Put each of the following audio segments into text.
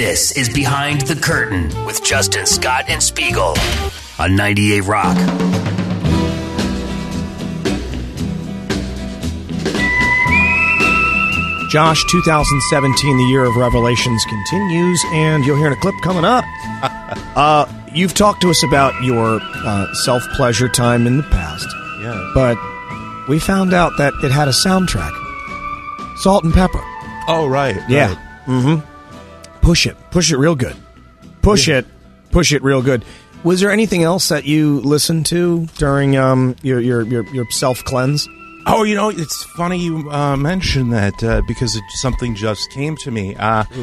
This is Behind the Curtain with Justin, Scott, and Spiegel on 98 Rock. Josh, 2017, the year of revelations, continues, and you'll hear in a clip coming up. You've talked to us about your self-pleasure time in the past. Yeah. But we found out that it had a soundtrack. Salt and Pepper. Oh, right. Yeah. Right. Mm-hmm. Push it. Push it real good. Push it real good. Was there anything else that you listened to during your self-cleanse? Oh, you know, it's funny you mentioned that because something just came to me.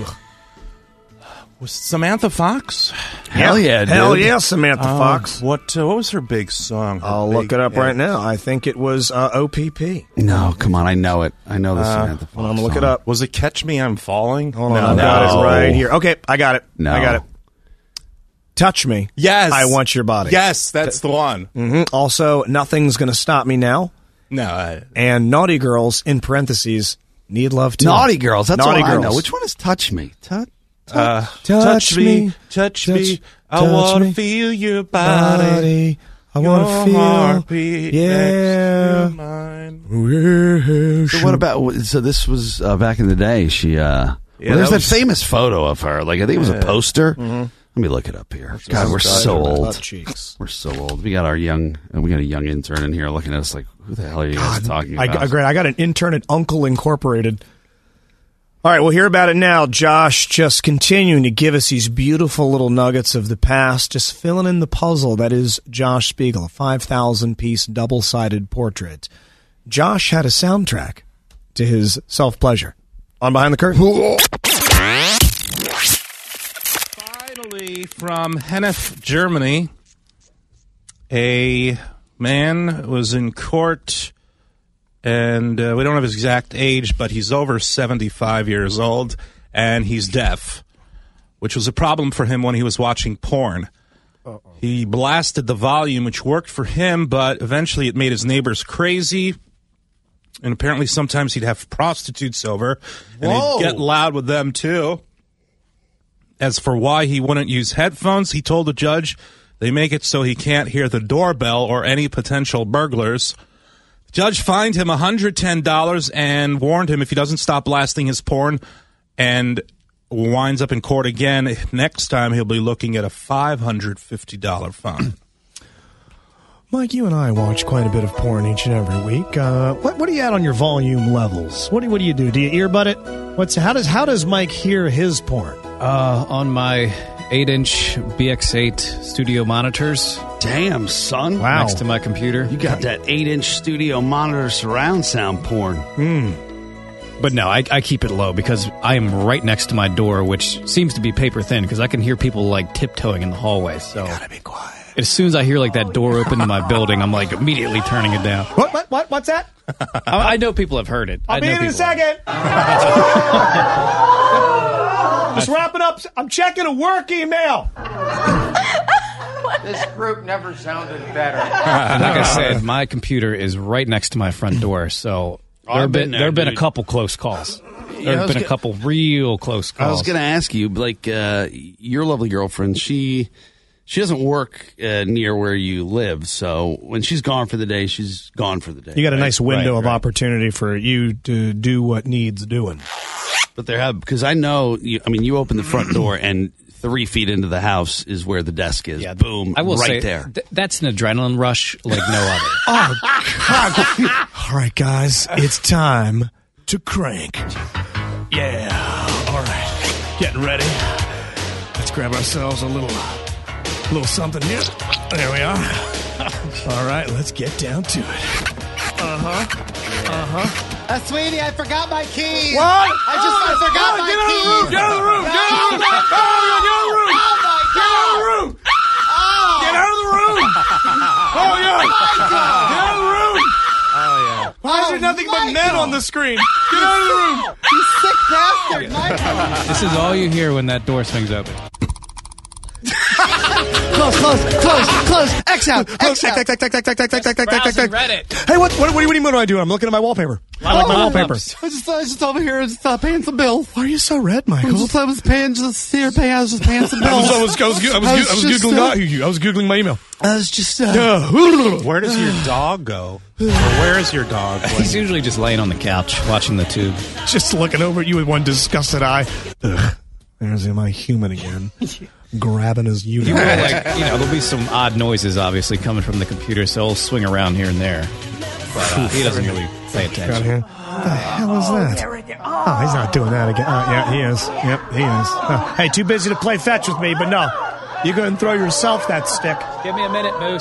Was Samantha Fox? Hell yeah, dude. Hell yeah, Samantha Fox. What was her big song? I'll look it up right now. I think it was OPP. No, come on, I know it. I know the Samantha Fox. I'm going to look it up. Was it Catch Me, I'm Falling? Hold on, I've got it right here. Okay, I got it. No. I got it. Touch Me. Yes. I Want Your Body. Yes, that's the one. Mm-hmm. Also, Nothing's Gonna Stop Me Now. No. And Naughty Girls, in parentheses, Need Love Too. Naughty Girls, that's Naughty all I Girls. know. Which one is Touch Me? Touch me, me. I want to feel your body. I want to feel heartbeat yeah. next to mine. So what about? So this was back in the day. She there's that famous photo of her. Like I think it was a poster. Mm-hmm. Let me look it up here. God, we're so old. Cheeks. We're so old. We got a young intern in here looking at us like, who the hell are you guys talking about? I got an intern at Uncle Incorporated. All right, we'll hear about it now. Josh just continuing to give us these beautiful little nuggets of the past, just filling in the puzzle that is Josh Spiegel, a 5,000-piece double-sided portrait. Josh had a soundtrack to his self-pleasure. On Behind the Curtain. Finally, from Hennef, Germany, a man was in court, and we don't have his exact age, but he's over 75 years old, and he's deaf, which was a problem for him when he was watching porn. Uh-oh. He blasted the volume, which worked for him, but eventually it made his neighbors crazy, and apparently sometimes he'd have prostitutes over, and he'd get loud with them, too. As for why he wouldn't use headphones, he told the judge they make it so he can't hear the doorbell or any potential burglars. The judge fined him $110 and warned him if he doesn't stop blasting his porn and winds up in court again, next time he'll be looking at a $550 fine. Mike, you and I watch quite a bit of porn each and every week. What are you at on your volume levels? What do you do? Do you earbud it? How does Mike hear his porn? On my 8-inch BX8 studio monitors. Damn, son. Wow. Next to my computer. You got that 8-inch studio monitor surround sound porn. But no, I keep it low because I am right next to my door, which seems to be paper thin because I can hear people like tiptoeing in the hallway. So Gotta be quiet. as soon as I hear like that door open in my building, I'm like immediately turning it down. What's that? I know people have heard it. I'll be in a second. Just wrapping up. I'm checking a work email. This group never sounded better. Like I said, my computer is right next to my front door, so there have been a couple close calls. There have been a couple real close calls. I was going to ask you, like, your lovely girlfriend, she doesn't work near where you live, so when she's gone for the day, she's gone for the day. You got a nice window of opportunity for you to do what needs doing. But because I know, you open the front door and 3 feet into the house is where the desk is. Yeah, boom, I will right say, there. That's an adrenaline rush like no other. Oh, God. All right, guys, it's time to crank. Yeah, all right, getting ready. Let's grab ourselves a little something here. There we are. All right, let's get down to it. Sweetie, I forgot my keys. What? I forgot my keys. Get out of the room! Get out of the room! Get out of the room! Oh, yeah! Get out of the room! Oh, yeah. Why is there nothing but men on the screen? Get out of the room! You sick bastard, Michael. This is all you hear when that door swings open. Close. X out. Browsing Reddit. Hey, what do I do? I'm looking at my wallpaper. I like my wallpaper. I just over here paying some bills. Why are you so red, Michael? I was paying some bills. I was Googling my email. I was just. Where does your dog go? Or where is your dog? He's usually just laying on the couch watching the tube. Just looking over at you with one disgusted eye. Ugh, there's my human again. Grabbing his unit. There'll be some odd noises, obviously, coming from the computer, so he'll swing around here and there. But he doesn't really pay attention. What the hell is that? Oh, he's not doing that again. Yeah, he is. Yep, he is. Hey, too busy to play fetch with me, but no. You go and throw yourself that stick. Give me a minute, Moose.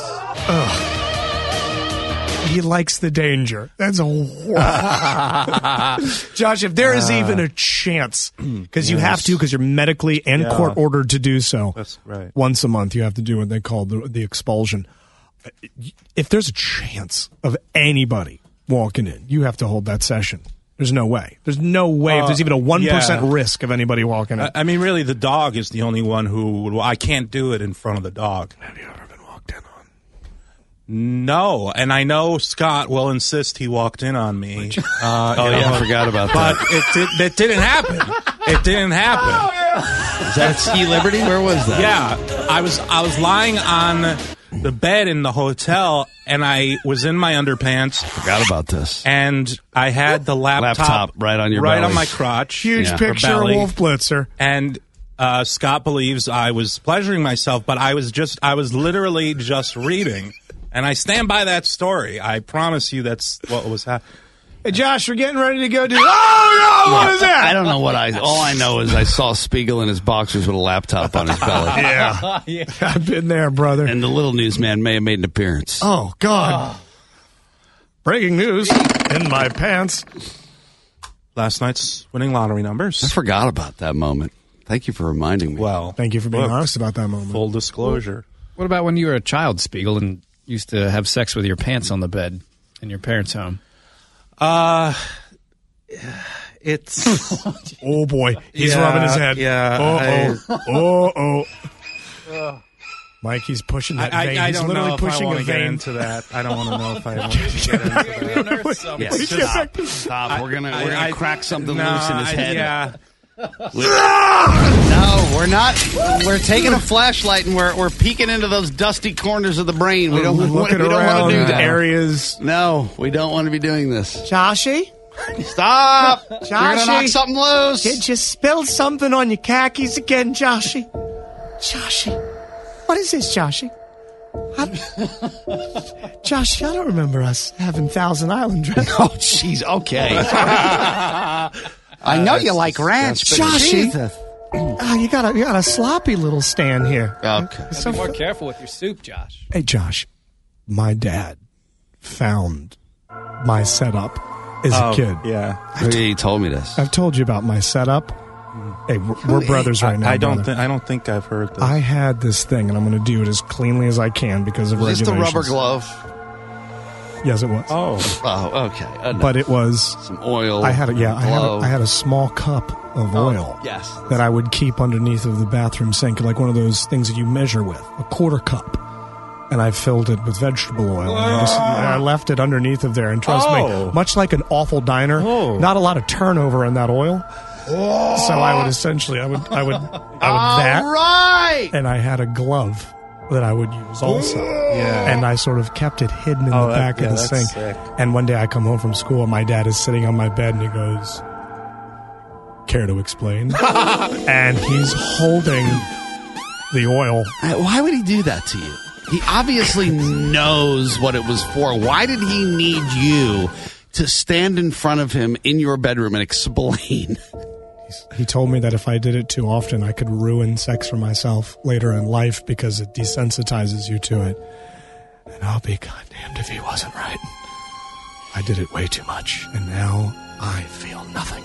He likes the danger. That's a Josh, if there is even a chance, because you have to, because you're medically and court ordered to do so. That's right. Once a month, you have to do what they call the expulsion. If there's a chance of anybody walking in, you have to hold that session. There's no way. There's no way if there's even a 1% risk of anybody walking in. I mean, really, the dog is the only one who I can't do it in front of the dog. Have you ever been walked in on? No, and I know Scott will insist he walked in on me. I forgot about that. But it didn't happen. It didn't happen. Is that Ski Liberty? Where was that? Yeah, I was lying on the bed in the hotel, and I was in my underpants. Forgot about this. And I had the laptop right on your right belly. on my crotch. Huge picture of Wolf Blitzer. And Scott believes I was pleasuring myself, but I was literally just reading. And I stand by that story. I promise you that's what was happening. Hey, Josh, we're getting ready to go do... Oh, no! What is that? I don't know what all I know is I saw Spiegel in his boxers with a laptop on his belly. Yeah. I've been there, brother. And the little newsman may have made an appearance. Oh, God. Breaking news in my pants. Last night's winning lottery numbers. I forgot about that moment. Thank you for reminding me. Well, thank you for being honest about that moment. Full disclosure. What about when you were a child, Spiegel, and used to have sex with your pants on the bed in your parents' home? It's... Oh, boy. He's rubbing his head. Yeah. Mike, he's pushing that vein. I He's don't literally know if I pushing want a to get vein. into that. I don't want to know if I want to get into that. Yes, stop. We're gonna crack something loose in his head. Yeah. No, we're not. We're taking a flashlight and we're peeking into those dusty corners of the brain. We don't want to do that. Areas. No, we don't want to be doing this. Joshy? Stop! You're gonna knock Joshy? something loose. Did you spill something on your khakis again, Joshy? Joshy? What is this, Joshy? Joshy, I don't remember us having Thousand Island dress. Oh, jeez. Okay. I know you like ranch, but Joshy. Jesus. Oh, you got a sloppy little stand here. Okay. Be more careful with your soup, Josh. Hey, Josh, my dad found my setup as a kid. Yeah. He told me this. I've told you about my setup. Hey, we're brothers right now. I don't brother. think I've heard this. I had this thing, and I'm going to do it as cleanly as I can because of Was this regulations. the rubber glove? Yes, it was. Oh, okay. But it was some oil. I had a small cup of oil. Yes. That I would keep underneath of the bathroom sink, like one of those things that you measure with, a quarter cup. And I filled it with vegetable oil. And I left it underneath of there. And trust me, much like an awful diner, not a lot of turnover in that oil. So I would essentially, I would that. Right. And I had a glove that I would use also. Yeah. And I sort of kept it hidden in the back of the sink. Sick. And one day I come home from school and my dad is sitting on my bed and he goes, "Care to explain?" And he's holding the oil. Why would he do that to you? He obviously knows what it was for. Why did he need you to stand in front of him in your bedroom and explain? He told me that if I did it too often, I could ruin sex for myself later in life because it desensitizes you to it. And I'll be goddamned if he wasn't right. I did it way too much, and now I feel nothing.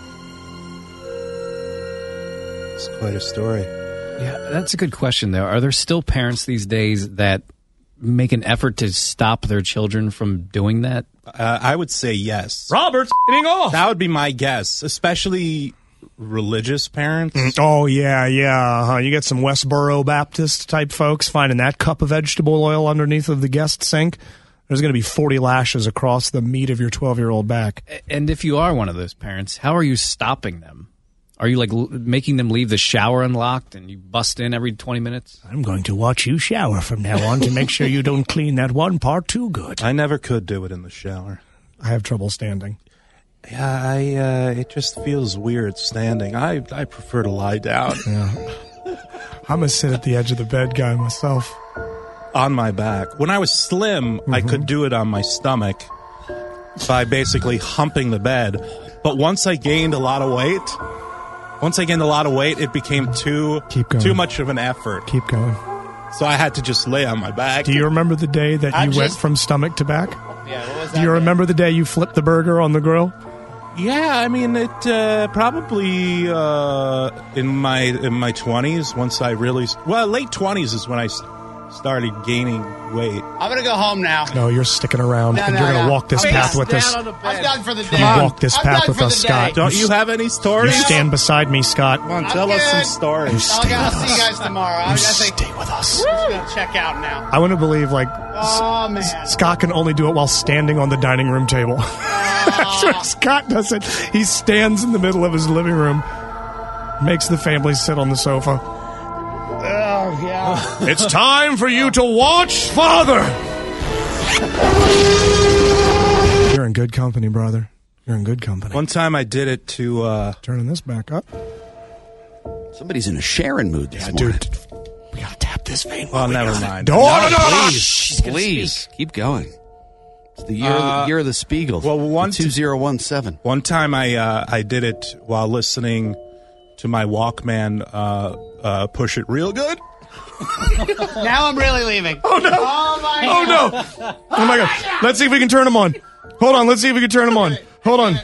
It's quite a story. Yeah, that's a good question, though. Are there still parents these days that make an effort to stop their children from doing that? I would say yes. Robert's getting off. That would be my guess, especially religious parents. Oh, yeah. You get some Westboro Baptist type folks finding that cup of vegetable oil underneath of the guest sink. There's going to be 40 lashes across the meat of your 12-year-old back. And if you are one of those parents, how are you stopping them? Are you making them leave the shower unlocked and you bust in every 20 minutes? I'm going to watch you shower from now on to make sure you don't clean that one part too good. I never could do it in the shower. I have trouble standing. Yeah, it just feels weird standing. I prefer to lie down. Yeah. I'm a sit at the edge of the bed guy myself. On my back. When I was slim, I could do it on my stomach by basically humping the bed. But once I gained a lot of weight, it became too much of an effort. Keep going. So I had to just lay on my back. Do you remember the day that you went from stomach to back? Yeah, what was that? Do you remember the day you flipped the burger on the grill? Yeah, I mean, it probably in my 20s, once I really... Well, late 20s is when I started gaining weight. I'm going to go home now. No, you're sticking around. No, you're going to walk this path with us. I'm done for the day. You walk this path with us, Scott. Don't you have any stories? You stand beside me, Scott. Come on, tell us some stories. I'll see you guys tomorrow. You stay with us. I'm just going to check out now. I want to believe, Oh, man. Scott can only do it while standing on the dining room table. That's what Scott does it. He stands in the middle of his living room, makes the family sit on the sofa. Oh, yeah. It's time for you to watch Father. You're in good company, brother. You're in good company. One time I did it to... Turning this back up. Somebody's in a Sharon mood this morning. Dude, we got to tap this vein. Well, never mind. Please, keep going. It's the year of the Spiegel. Well, 2017. One time I did it while listening to my Walkman Push It Real Good. Now I'm really leaving. Oh, no. Oh, my God. Oh, no. Oh, my God. Let's see if we can turn them on. Hold on. Let's see if we can turn them on. Hold on.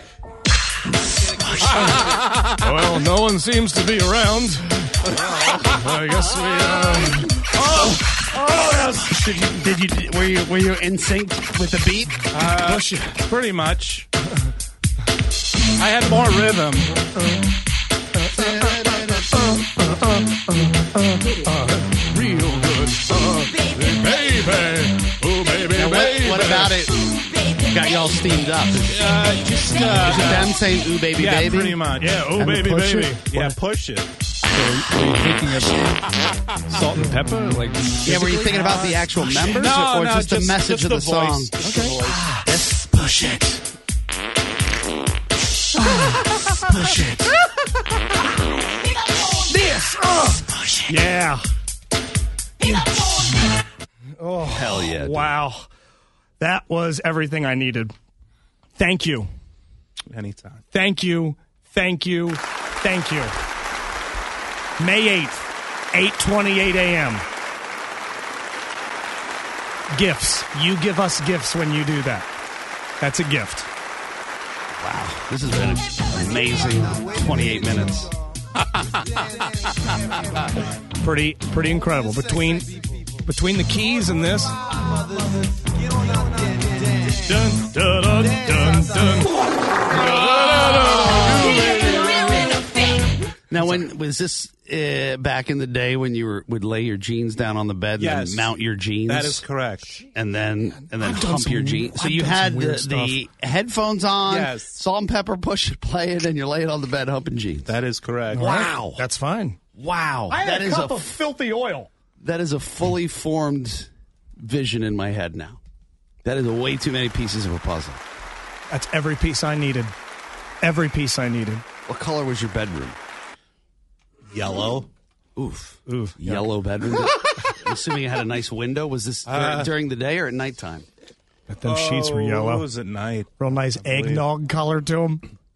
Well, no one seems to be around. I guess we, yes. Were you in sync with the beat? Pretty much. I had more rhythm. Real good. Baby. Oh, baby, Now, baby. what about it got y'all steamed up? Is it them saying, ooh, baby, Yeah, baby? pretty much. Yeah, oh, And baby, push baby. it? Yeah, push it. Are you thinking of salt and pepper? Yeah, were you thinking about the actual members or just the message of the song? Okay. Yes, push it. Push it. This. Push it. Yeah. Oh, Hell yeah. Dude. wow. That was everything I needed. Thank you. Anytime. Thank you. Thank you. Thank you. May 8th, 8:28 a.m. Gifts. You give us gifts when you do that. That's a gift. Wow. This has been an amazing 28 minutes. Pretty incredible. Between the keys and this. Dun, dun, dun, dun, dun. Now, when was this back in the day when you would lay your jeans down on the bed and Yes. then mount your jeans? That is correct. And then done hump some- your jeans. So I've you done had some weird the headphones on, Yes. salt and pepper, push it, play it, and you're laying on the bed humping jeans. That is correct. Wow. That's fine. Wow. I That had a is cup of filthy oil. that is a fully formed vision in my head now. That is way too many pieces of a puzzle. That's every piece I needed. Every piece I needed. What color was your bedroom? Yellow. Oof. Oof. Yellow bedroom. I'm assuming it had a nice window. Was this during the day or at nighttime? But them sheets were It yellow. was at night. Real nice eggnog color to them.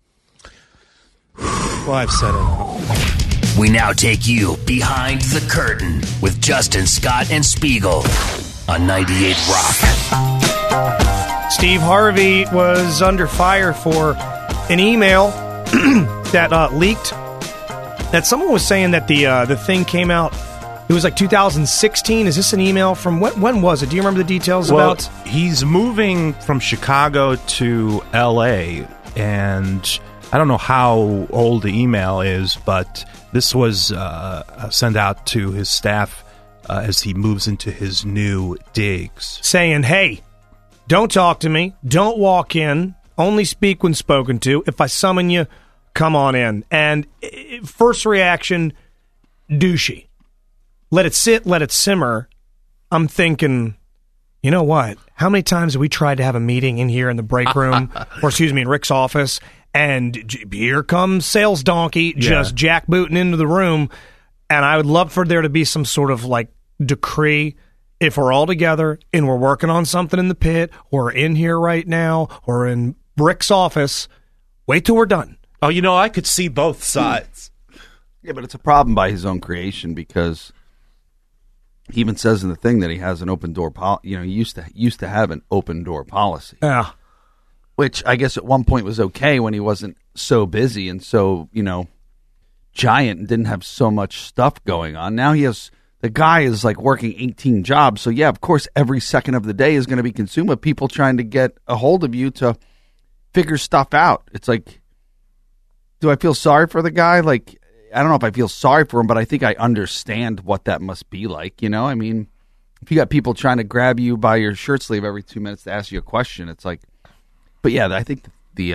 Well, I've said it all. We now take you behind the curtain with Justin, Scott, and Spiegel on 98 Rock. Steve Harvey was under fire for an email that leaked. That someone was saying that the thing came out. It was like 2016. Is this an email from when was it? Do you remember the details about? He's moving from Chicago to L.A. and I don't know how old the email is, but this was sent out to his staff as he moves into his new digs. Saying, hey, don't talk to me. Don't walk in. Only speak when spoken to. If I summon you, come on in. And first reaction, douchey. Let it sit, let it simmer. I'm thinking, you know what? How many times have we tried to have a meeting in here in the break room, or excuse me, in Rick's office, and here comes sales donkey just jackbooting into the room, and I would love for there to be some sort of like decree. If we're all together and we're working on something in the pit, or in here right now, or in Rick's office, wait till we're done. Oh, I could see both sides. Yeah, but it's a problem by his own creation, because he even says in the thing that he has an open door policy. He used to have an open door policy. Yeah. Which I guess at one point was okay when he wasn't so busy and so, giant and didn't have so much stuff going on. Now the guy is like working 18 jobs. So yeah, of course, every second of the day is going to be consumed with people trying to get a hold of you to figure stuff out. It's like, do I feel sorry for the guy? Like, I don't know if I feel sorry for him, but I think I understand what that must be like. I mean, if you got people trying to grab you by your shirt sleeve every 2 minutes to ask you a question, it's like, but yeah, I think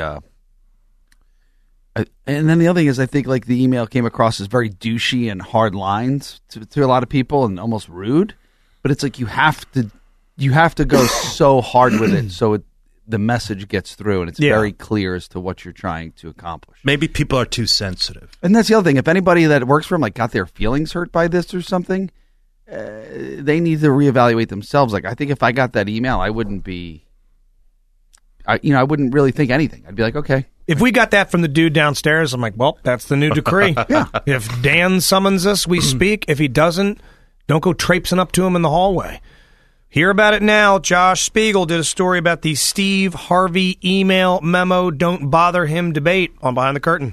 and then the other thing is, I think like the email came across as very douchey and hard lines to a lot of people and almost rude. But it's like you have to go so hard with it so the message gets through and it's very clear as to what you're trying to accomplish. Maybe people are too sensitive. And that's the other thing. If anybody that works for him like got their feelings hurt by this or something, they need to reevaluate themselves. Like I think if I got that email, I wouldn't be. I wouldn't really think anything. I'd be like, okay. If we got that from the dude downstairs, I'm like, well, that's the new decree. Yeah. If Dan summons us, we speak. If he doesn't, don't go traipsing up to him in the hallway. Hear about it now. Josh Spiegel did a story about the Steve Harvey email memo, don't bother him debate on Behind the Curtain.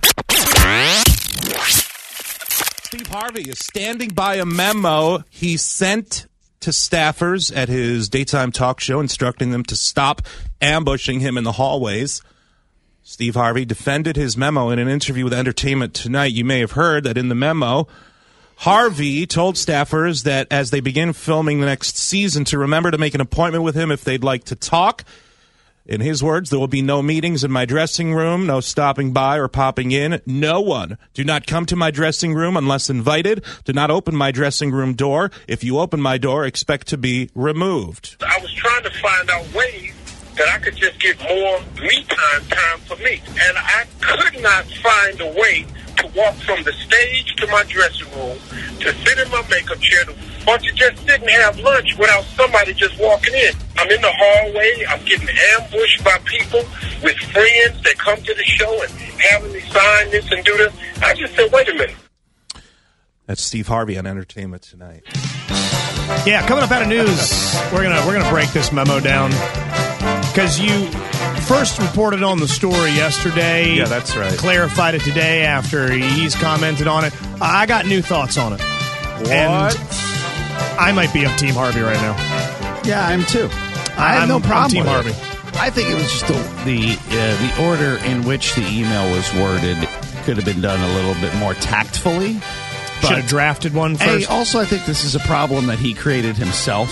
Steve Harvey is standing by a memo he sent to staffers at his daytime talk show, instructing them to stop ambushing him in the hallways. Steve Harvey defended his memo in an interview with Entertainment Tonight. You may have heard that in the memo, Harvey told staffers that as they begin filming the next season to remember to make an appointment with him if they'd like to talk. In his words, there will be no meetings in my dressing room, no stopping by or popping in. No one. Do not come to my dressing room unless invited. Do not open my dressing room door. If you open my door, expect to be removed. I was trying to find out ways that I could just get more me time for me. And I could not find a way to walk from the stage to my dressing room, to sit in my makeup chair, or to just sit and have lunch without somebody just walking in. I'm in the hallway. I'm getting ambushed by people with friends that come to the show and having me sign this and do this. I just said, wait a minute. That's Steve Harvey on Entertainment Tonight. Yeah, coming up out of news, we're gonna break this memo down because you first reported on the story yesterday. Yeah, that's right. Clarified it today after he's commented on it. I got new thoughts on it. What? And I might be on Team Harvey right now. Yeah, I am too. I have no problem Team with Harvey. it. I think it was just the order in which the email was worded could have been done a little bit more tactfully. Should have drafted one first. Also, I think this is a problem that he created himself.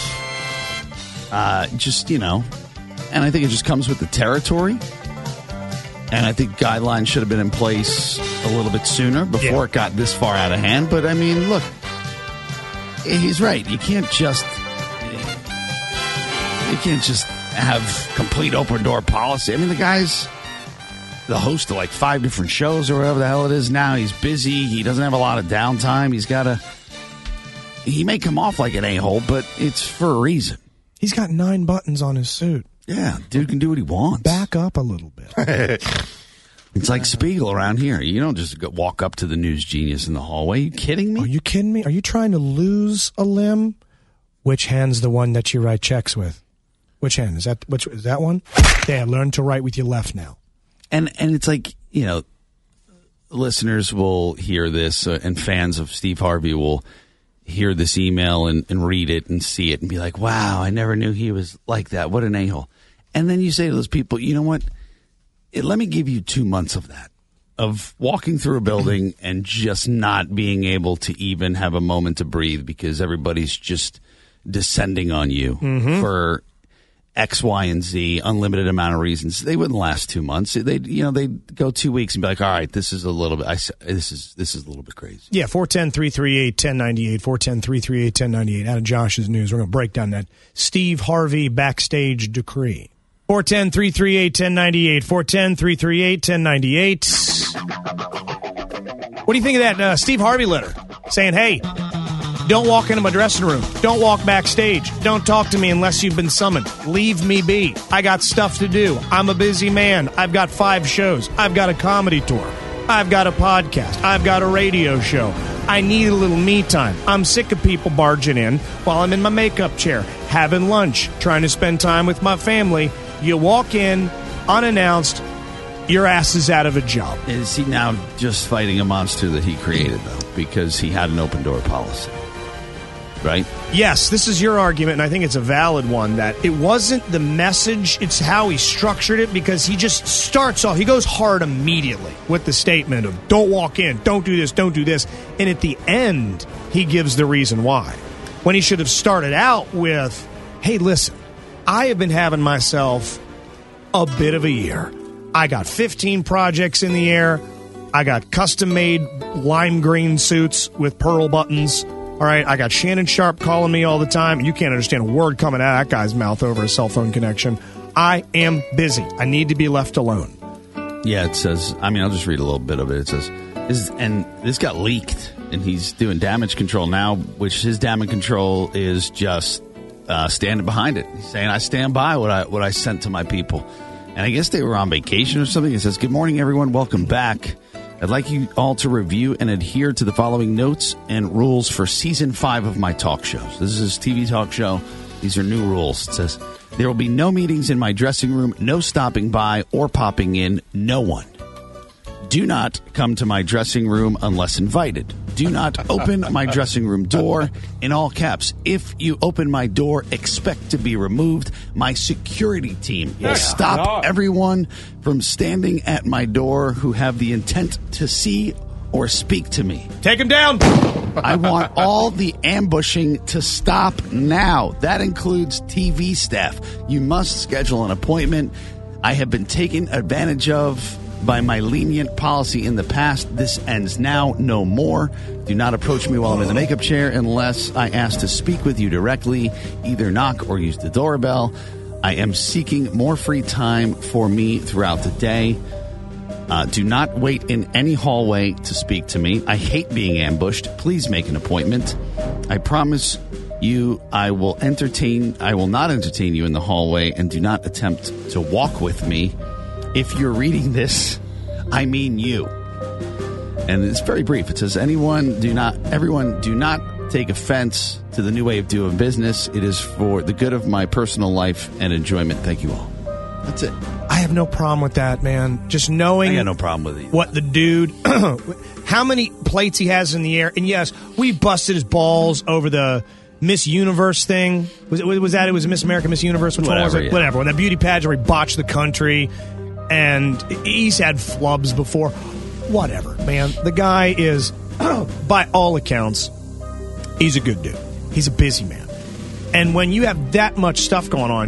And I think it just comes with the territory. And I think guidelines should have been in place a little bit sooner before it got this far out of hand. But, I mean, look, he's right. You can't just have complete open door policy. I mean, the guy's the host of like 5 different shows or whatever the hell it is now. He's busy. He doesn't have a lot of downtime. He may come off like an a-hole, but it's for a reason. He's got 9 buttons on his suit. Yeah, dude can do what he wants. Back up a little bit. It's like Spiegel around here. You don't just walk up to the news genius in the hallway. Are you kidding me? Are you kidding me? Are you trying to lose a limb? Which hand's the one that you write checks with? Which hand? Is that one? Yeah, learn to write with your left now. And it's like, listeners will hear this and fans of Steve Harvey will hear this email and read it and see it and be like, wow, I never knew he was like that. What an a-hole. And then you say to those people, you know what? Let me give you 2 months of that. of walking through a building and just not being able to even have a moment to breathe because everybody's just descending on you for X, Y, and Z, unlimited amount of reasons. They wouldn't last 2 months. They'd go 2 weeks and be like, all right, this is a little bit. This is a little bit crazy. Yeah, 410-338-1098, 410-338-1098. Out of Josh's news, we're going to break down that Steve Harvey backstage decree. 410-338-1098, 410-338-1098. What do you think of that Steve Harvey letter saying, hey, don't walk into my dressing room. Don't walk backstage. Don't talk to me unless you've been summoned. Leave me be. I got stuff to do. I'm a busy man. I've got 5 shows. I've got a comedy tour. I've got a podcast. I've got a radio show. I need a little me time. I'm sick of people barging in while I'm in my makeup chair, having lunch, trying to spend time with my family. You walk in unannounced, your ass is out of a job. Is he now just fighting a monster that he created, though, because he had an open door policy? Right? Yes, this is your argument, and I think it's a valid one, that it wasn't the message, it's how he structured it, because he just starts off, he goes hard immediately with the statement of, don't walk in, don't do this, and at the end, he gives the reason why. When he should have started out with, hey, listen, I have been having myself a bit of a year. I got 15 projects in the air. I got custom-made lime green suits with pearl buttons. All right, I got Shannon Sharp calling me all the time. You can't understand a word coming out of that guy's mouth over a cell phone connection. I am busy. I need to be left alone. Yeah, it says, I'll just read a little bit of it. It says, and this got leaked, and he's doing damage control now, which his damage control is just standing behind it. He's saying, I stand by what I sent to my people. And I guess they were on vacation or something. He says, good morning, everyone. Welcome back. I'd like you all to review and adhere to the following notes and rules for Season 5 of my talk shows. This is his TV talk show. These are new rules. It says, there will be no meetings in my dressing room, no stopping by or popping in, no one. Do not come to my dressing room unless invited. Do not open my dressing room door, in all caps. If you open my door, expect to be removed. My security team will stop everyone from standing at my door who have the intent to see or speak to me. Take him down! I want all the ambushing to stop now. That includes TV staff. You must schedule an appointment. I have been taken advantage of by my lenient policy in the past. This ends now, no more. Do not approach me while I'm in the makeup chair unless I ask to speak with you directly. Either knock or use the doorbell. I am seeking more free time for me throughout the day. Do not wait in any hallway to speak to me. I hate being ambushed. Please make an appointment. I promise you I will not entertain you in the hallway, and do not attempt to walk with me. If you're reading this, I mean you. And it's very brief. It says, everyone do not take offense to the new way of doing business. It is for the good of my personal life and enjoyment. Thank you all. That's it. I have no problem with that, man. Just knowing I got no problem with it. What the dude, how many plates he has in the air. And yes, we busted his balls over the Miss Universe thing. Was that? It was Miss America, Miss Universe? Which one was it? Yeah. Whatever. When that beauty pageant where he botched the country. And he's had flubs before. Whatever, man. The guy is, by all accounts, he's a good dude. He's a busy man. And when you have that much stuff going on,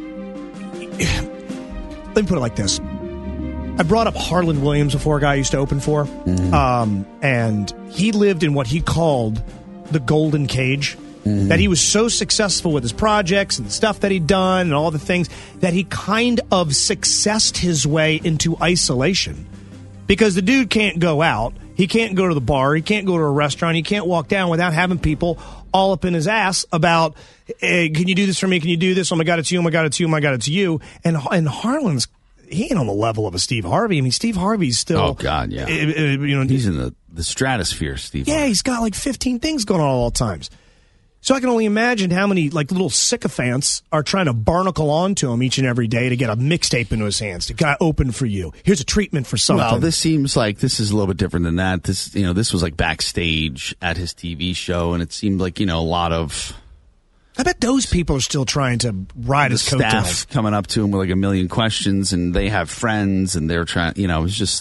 let me put it like this. I brought up Harland Williams before, a guy I used to open for. And he lived in what he called the golden cage. That he was so successful with his projects and the stuff that he'd done and all the things that he kind of successed his way into isolation. Because the dude can't go out. He can't go to the bar. He can't go to a restaurant. He can't walk down without having people all up in his ass about, hey, can you do this for me? Can you do this? Oh, my God, it's you. Oh, my God, it's you. Oh, my God, it's you. And Harlan's, he ain't on the level of a Steve Harvey. I mean, Steve Harvey's still... Oh, God, yeah. He's in the stratosphere, Steve Harvey. Yeah, he's got like 15 things going on at all times. So I can only imagine how many like little sycophants are trying to barnacle onto him each and every day to get a mixtape into his hands. To kind of open for you. Here's a treatment for something. Well, this seems like this is a little bit different than that. This was like backstage at his TV show, and it seemed like a lot of. I bet those people are still trying to ride his coattails. Staff coming up to him with like a million questions, and they have friends, and they're trying. It's just.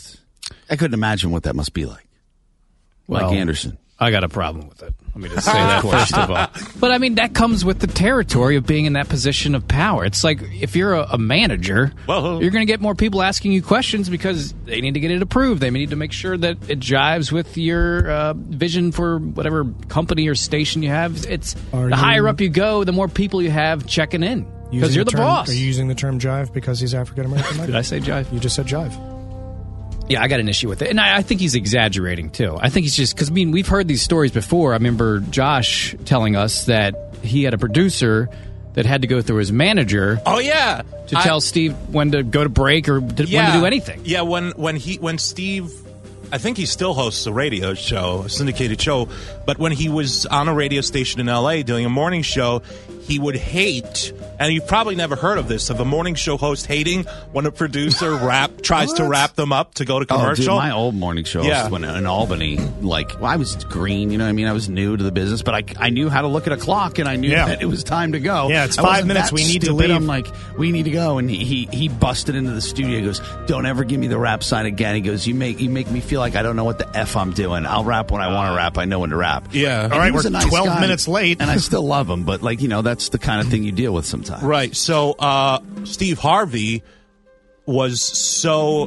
I couldn't imagine what that must be like. Well, Mike Anderson. I got a problem with it. Let me just say that first of all. But I mean, that comes with the territory of being in that position of power. It's like if you're a manager, you're going to get more people asking you questions because they need to get it approved. They need to make sure that it jives with your vision for whatever company or station you have. It's the higher up you go, the more people you have checking in because you're the boss. Are you using the term jive because he's African American? Did I say jive? You just said jive. Yeah, I got an issue with it. And I think he's exaggerating, too. I think he's just... Because, I mean, we've heard these stories before. I remember Josh telling us that he had a producer that had to go through his manager... Oh, yeah. ...to tell Steve when to go to break or when to do anything. Yeah, when Steve... I think he still hosts a radio show, a syndicated show, but when he was on a radio station in L.A. doing a morning show, he would hate, and you've probably never heard of this, of a morning show host hating when a producer tries to wrap them up to go to commercial. Oh, dude, my old morning show when in Albany, I was green, you know what I mean? I was new to the business, but I knew how to look at a clock, and I knew that it was time to go. Yeah, it's 5 minutes. We need to leave. I'm like, we need to go. And he busted into the studio. He goes, don't ever give me the rap sign again. He goes, you make me feel like I don't know what the F I'm doing. I'll rap when I want to rap. I know when to rap. Yeah. All right, we're 12 minutes late. And I still love him, but that's the kind of thing you deal with sometimes. Right. So Steve Harvey was so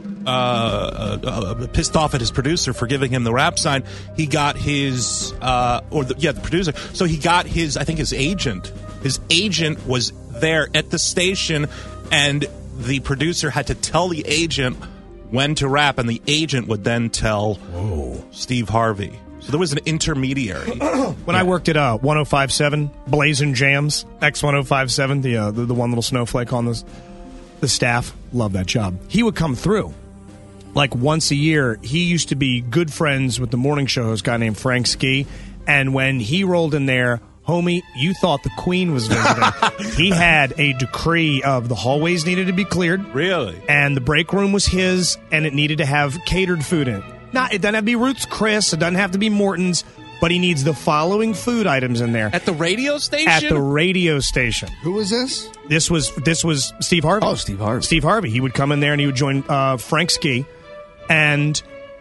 pissed off at his producer for giving him the rap sign. He got his the producer. So he got his agent. His agent was there at the station, and the producer had to tell the agent when to rap, and the agent would then tell Steve Harvey. So there was an intermediary. When I worked at 105.7, Blazing Jams, X1057, the one little snowflake on the staff, love that job. He would come through like once a year. He used to be good friends with the morning show host guy named Frank Ski, and when he rolled in there, homie, you thought the Queen was visiting. He had a decree of the hallways needed to be cleared. Really? And the break room was his, and it needed to have catered food in it. It doesn't have to be Ruth's Chris. It doesn't have to be Morton's. But he needs the following food items in there. At the radio station? At the radio station. Who was this? This was Steve Harvey. Oh, Steve Harvey. Steve Harvey. He would come in there and he would join Frank Ski. And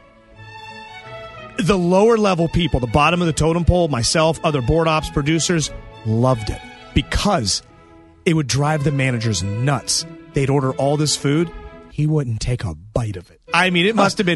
the lower level people, the bottom of the totem pole, myself, other board ops, producers, loved it. Because it would drive the managers nuts. They'd order all this food. He wouldn't take a bite of it. I mean, it must have been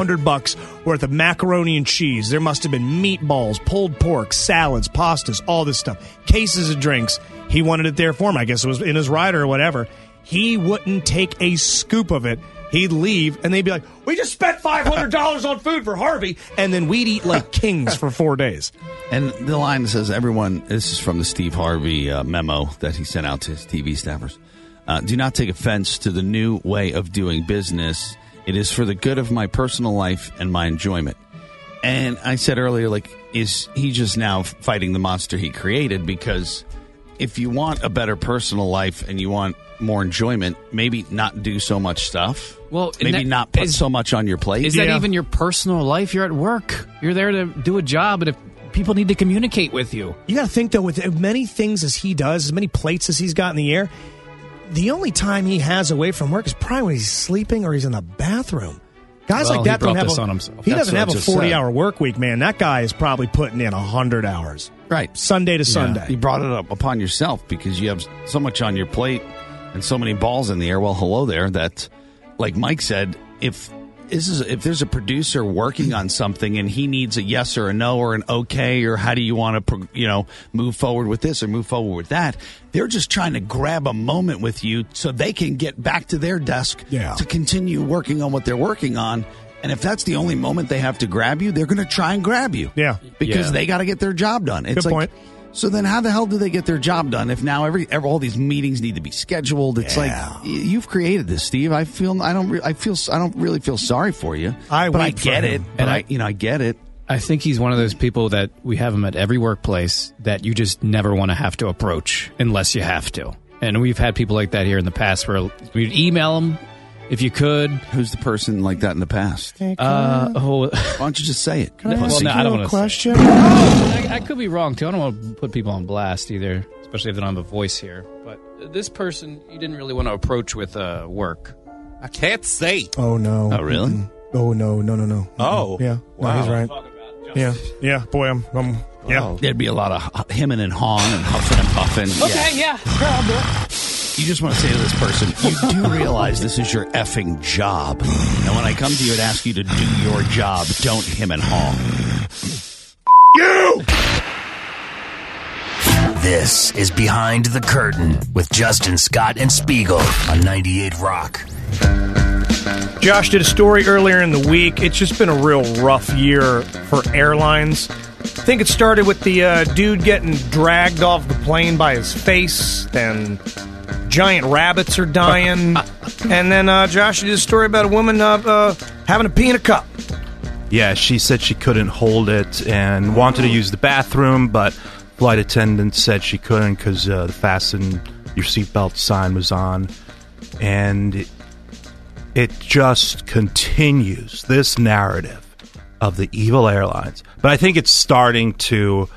$500 worth of macaroni and cheese. There must have been meatballs, pulled pork, salads, pastas, all this stuff. Cases of drinks. He wanted it there for him. I guess it was in his rider or whatever. He wouldn't take a scoop of it. He'd leave, and they'd be like, we just spent $500 on food for Harvey. And then we'd eat like kings for 4 days. And the line says, everyone, this is from the Steve Harvey memo that he sent out to his TV staffers. Do not take offense to the new way of doing business. It is for the good of my personal life and my enjoyment. And I said earlier, is he just now fighting the monster he created? Because if you want a better personal life and you want more enjoyment, maybe not do so much stuff. Well, maybe not put so much on your plate. Is that even your personal life? You're at work. You're there to do a job, and if people need to communicate with you. You got to think, though, with as many things as he does, as many plates as he's got in the air, the only time he has away from work is probably when he's sleeping or he's in the bathroom. Guys like that don't have on himself. He doesn't have a 40-hour work week, man. That guy is probably putting in 100 hours. Right. Sunday to Sunday. You brought it up upon yourself because you have so much on your plate and so many balls in the air. Well, hello there. That, like Mike said, if there's a producer working on something and he needs a yes or a no or an okay or how do you want to move forward with this or move forward with that, they're just trying to grab a moment with you so they can get back to their desk to continue working on what they're working on. And if that's the only moment they have to grab you, they're going to try and grab you. Yeah. Because they got to get their job done. It's Good point. So then how the hell do they get their job done if now all these meetings need to be scheduled? It's like you've created this, Steve. I don't really feel sorry for you. I get it. And I get it. I think he's one of those people that we have him at every workplace that you just never want to have to approach unless you have to. And we've had people like that here in the past where we'd email him if you could. Who's the person like that in the past? Why don't you just say it? I don't want to question. I could be wrong, too. I don't want to put people on blast either, especially if they don't have a voice here. But this person, you didn't really want to approach with work. I can't say. Oh, no. Oh, really? Oh, no. Oh. Yeah. Wow. No, he's right. Yeah. Boy, yeah. There'd be a lot of hemming and hawing and huffing and puffing. Okay, yeah. You just want to say to this person, you do realize this is your effing job. And when I come to you and ask you to do your job, don't hem and haw. You! This is Behind the Curtain with Justin, Scott, and Spiegel on 98 Rock. Josh did a story earlier in the week. It's just been a real rough year for airlines. I think it started with the dude getting dragged off the plane by his face, then giant rabbits are dying, and then Josh did a story about a woman having to pee in a cup. Yeah, she said she couldn't hold it and wanted to use the bathroom, but flight attendant said she couldn't because the fasten your seatbelt sign was on. And it just continues, this narrative of the evil airlines. But I think it's starting to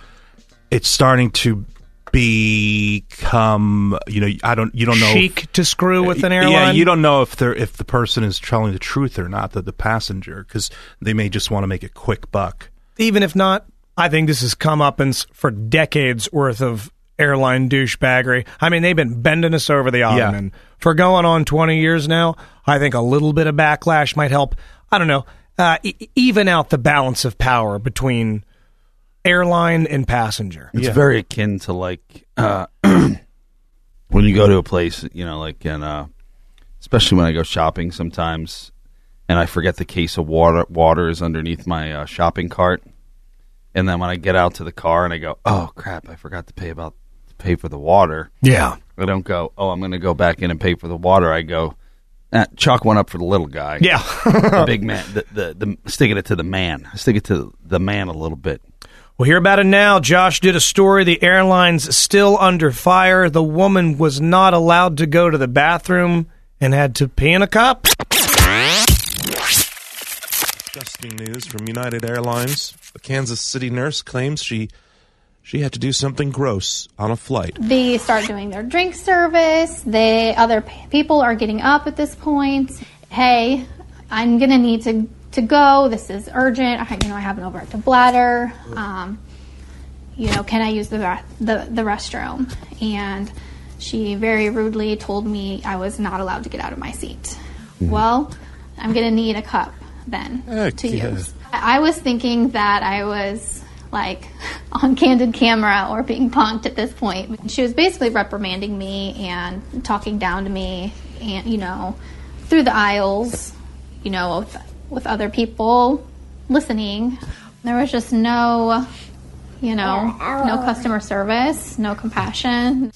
become, you don't know, chic to screw with an airline. Yeah, you don't know if the person is telling the truth or not, the passenger, because they may just want to make a quick buck. Even if not, I think this has come up for decades worth of airline douchebaggery. I mean, they've been bending us over the ottoman for going on 20 years now. I think a little bit of backlash might help. I don't know, even out the balance of power between airline and passenger. It's very akin to like when you go to a place, like especially when I go shopping sometimes, and I forget the case of water is underneath my shopping cart, and then when I get out to the car and I go, oh crap, I forgot to pay for the water. Yeah, I don't go, oh, I'm going to go back in and pay for the water. I go, chalk one up for the little guy. Yeah, the big man. The sticking it to the man. Stick it to the man a little bit. We'll hear about it now. Josh did a story. The airline's still under fire. The woman was not allowed to go to the bathroom and had to pee in a cup. Disgusting news from United Airlines. A Kansas City nurse claims she had to do something gross on a flight. They start doing their drink service. Other people are getting up at this point. Hey, I'm going to need to go. This is urgent. I have an overactive bladder. Can I use the restroom? And she very rudely told me I was not allowed to get out of my seat. Well, I'm going to need a cup then to use. I was thinking that I was like on candid camera or being punked at this point. She was basically reprimanding me and talking down to me and, through the aisles, with other people listening. There was just no customer service, no compassion.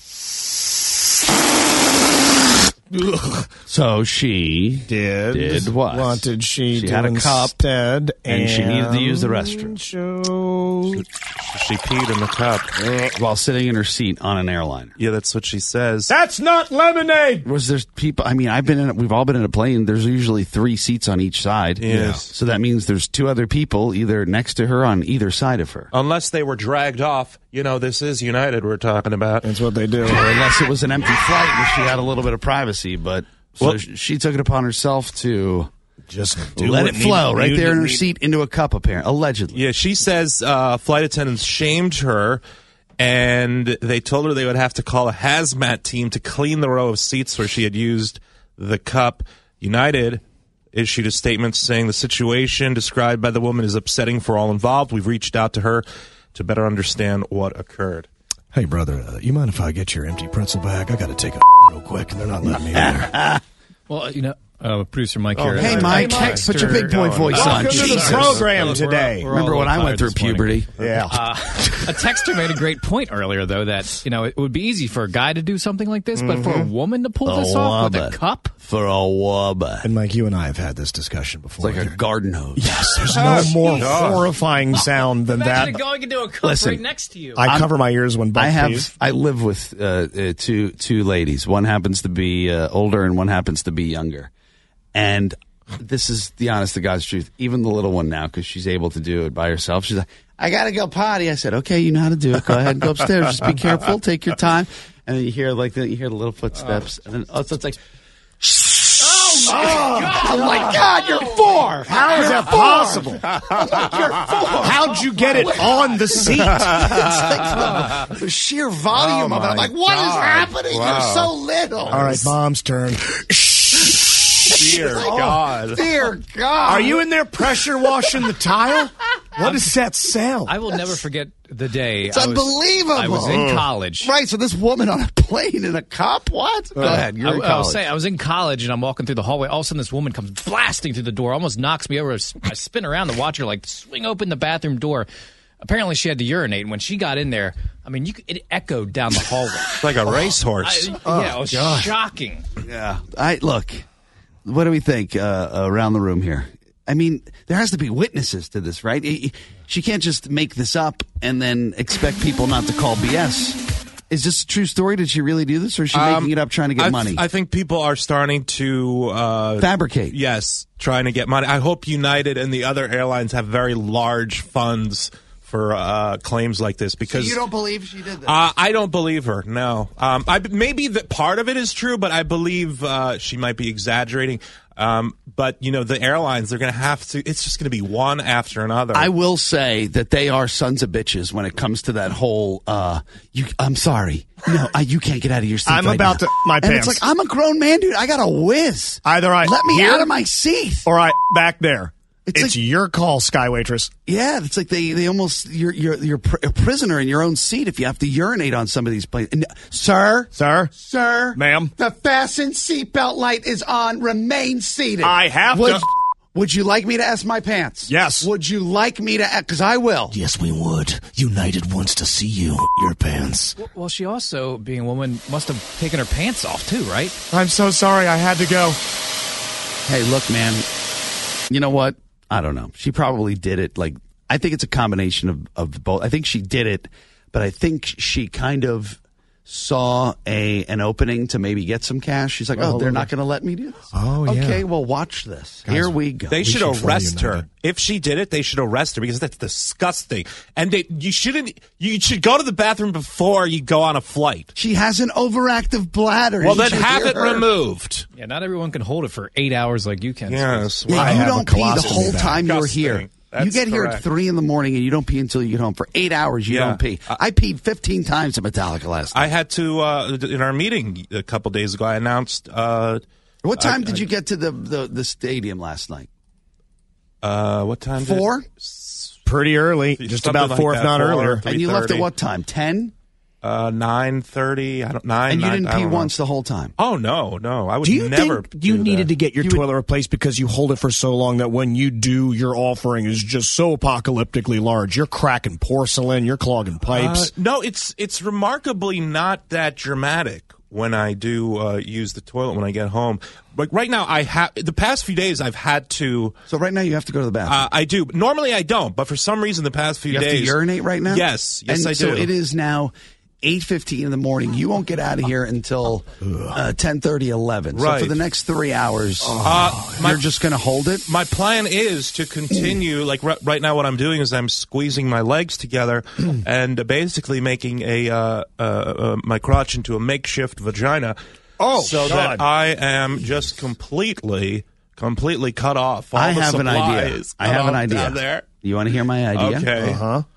So she did what? Wanted she had a cup instead, and she needed to use the restroom. She peed in the cup while sitting in her seat on an airliner. Yeah, that's what she says. That's not lemonade. Was there people? I mean, we've all been in a plane. There's usually 3 seats on each side. Yes. So that means there's 2 other people either next to her on either side of her. Unless they were dragged off. This is United we're talking about. That's what they do. Or unless it was an empty flight where she had a little bit of privacy. But she took it upon herself to just let it flow right there in her seat into a cup, apparently, allegedly. Yeah, she says flight attendants shamed her, and they told her they would have to call a hazmat team to clean the row of seats where she had used the cup. United issued a statement saying the situation described by the woman is upsetting for all involved. We've reached out to her to better understand what occurred. Hey, brother, you mind if I get your empty pretzel bag? I got to take a real quick, and they're not letting me in there. Well, producer Mike here. Hey, Mike, put your big boy voice on. Welcome to the program today. Remember when I went through puberty? Yeah. A texter made a great point earlier, though, that it would be easy for a guy to do something like this, but for a woman to pull this off with a cup? For a woman. And Mike, you and I have had this discussion before. It's like a garden hose. Yes, there's no more horrifying sound than that. Imagine going into a cup right next to you. I cover my ears when Buck pees. I live with two ladies. One happens to be older and one happens to be younger. And this is the honest to God's truth. Even the little one now, because she's able to do it by herself, she's like, I got to go potty. I said, okay, you know how to do it. Go ahead and go upstairs. Just be careful. Take your time. And then you hear the little footsteps. And then it's like, Oh my God, you're 4. How is that possible? You're 4. How'd you get it on the seat? It's like the sheer volume of it. I'm like, what is happening? Wow. You're so little. All right, Mom's turn. Dear God. Dear God. Are you in there pressure washing the tile? What does that sound? I will never forget the day. It's unbelievable. I was in college. Right, so this woman on a plane in a cup? What? Go ahead. You're in I was college. saying, I was in college and I'm walking through the hallway. All of a sudden, this woman comes blasting through the door, almost knocks me over. I spin around to watch her like swing open the bathroom door. Apparently, she had to urinate. And when she got in there, I mean, it echoed down the hallway. Like a racehorse. It was shocking. Yeah. Look, what do we think around the room here? I mean, there has to be witnesses to this, right? She can't just make this up and then expect people not to call BS. Is this a true story? Did she really do this, or is she making it up trying to get money? I think people are starting to fabricate. Yes, trying to get money. I hope United and the other airlines have very large funds for claims like this, because So you don't believe she did this? I don't believe her. No, maybe that part of it is true, but I believe she might be exaggerating. But the airlines, they're going to have to. It's just going to be one after another. I will say that they are sons of bitches when it comes to that whole. I'm sorry, no, you can't get out of your seat. I'm right about now. to my And pants. it's like, I'm a grown man, dude. I got to whiz. Either let me here, out of my seat. All right, back there. It's like, your call, Sky Waitress. Yeah, it's like they almost you're a prisoner in your own seat if you have to urinate on some of these planes. Sir, ma'am, the fasten seatbelt light is on. Remain seated. I have to. Would you like me to ask my pants? Yes. Would you like me to? Because I will. Yes, we would. United wants to see your pants. Well, she also, being a woman, must have taken her pants off too, right? I'm so sorry. I had to go. Hey, look, man. You know what? I don't know. She probably did it. Like, I think it's a combination of both. I think she did it, but I think she kind of saw an opening to maybe get some cash. She's like, they're not going to let me do this. Oh, yeah. Okay, well, watch this. Guys, here we go. They should arrest her. If she did it, they should arrest her, because that's disgusting. And you should go to the bathroom before you go on a flight. She has an overactive bladder. Well, You then should have hear it her. removed. Yeah, not everyone can hold it for 8 hours like you can. Yes. Yeah, I you have don't a pee the colostomy whole bag. time you're Disgusting. here. That's You get here at correct. 3 a.m. and you don't pee until you get home. For 8 hours, you Yeah. don't pee. I peed 15 times at Metallica last night. I had to, in our meeting a couple days ago, I announced. What time did you get to the stadium last night? What time? 4? Pretty early. Just Something about like 4, if that, not 4, earlier. And you left at 3:30. what time? 10? 9:30. I don't 9. And you 9, didn't I pee don't know. once the whole time? Oh no. I would Do you never. think you do needed that. to get your toilet replaced because you hold it for so long that when you do, your offering is just so apocalyptically large? You're cracking porcelain. You're clogging pipes. No, it's remarkably not that dramatic when I do use the toilet when I get home. Like right now, the past few days I've had to. So right now you have to go to the bathroom. I do. Normally I don't, but for some reason the past few you have days to urinate right now? Yes, and I do. So it is now 8:15 in the morning. You won't get out of here until 10:30, 11. So Right. for the next 3 hours, my- you're just going to hold it? My plan is to continue. Like right now, what I'm doing is I'm squeezing my legs together and basically making my crotch into a makeshift vagina. Oh, so God. that I am just completely cut off. All I the have an idea. supplies I have an idea. down there. You want to hear my idea? Okay.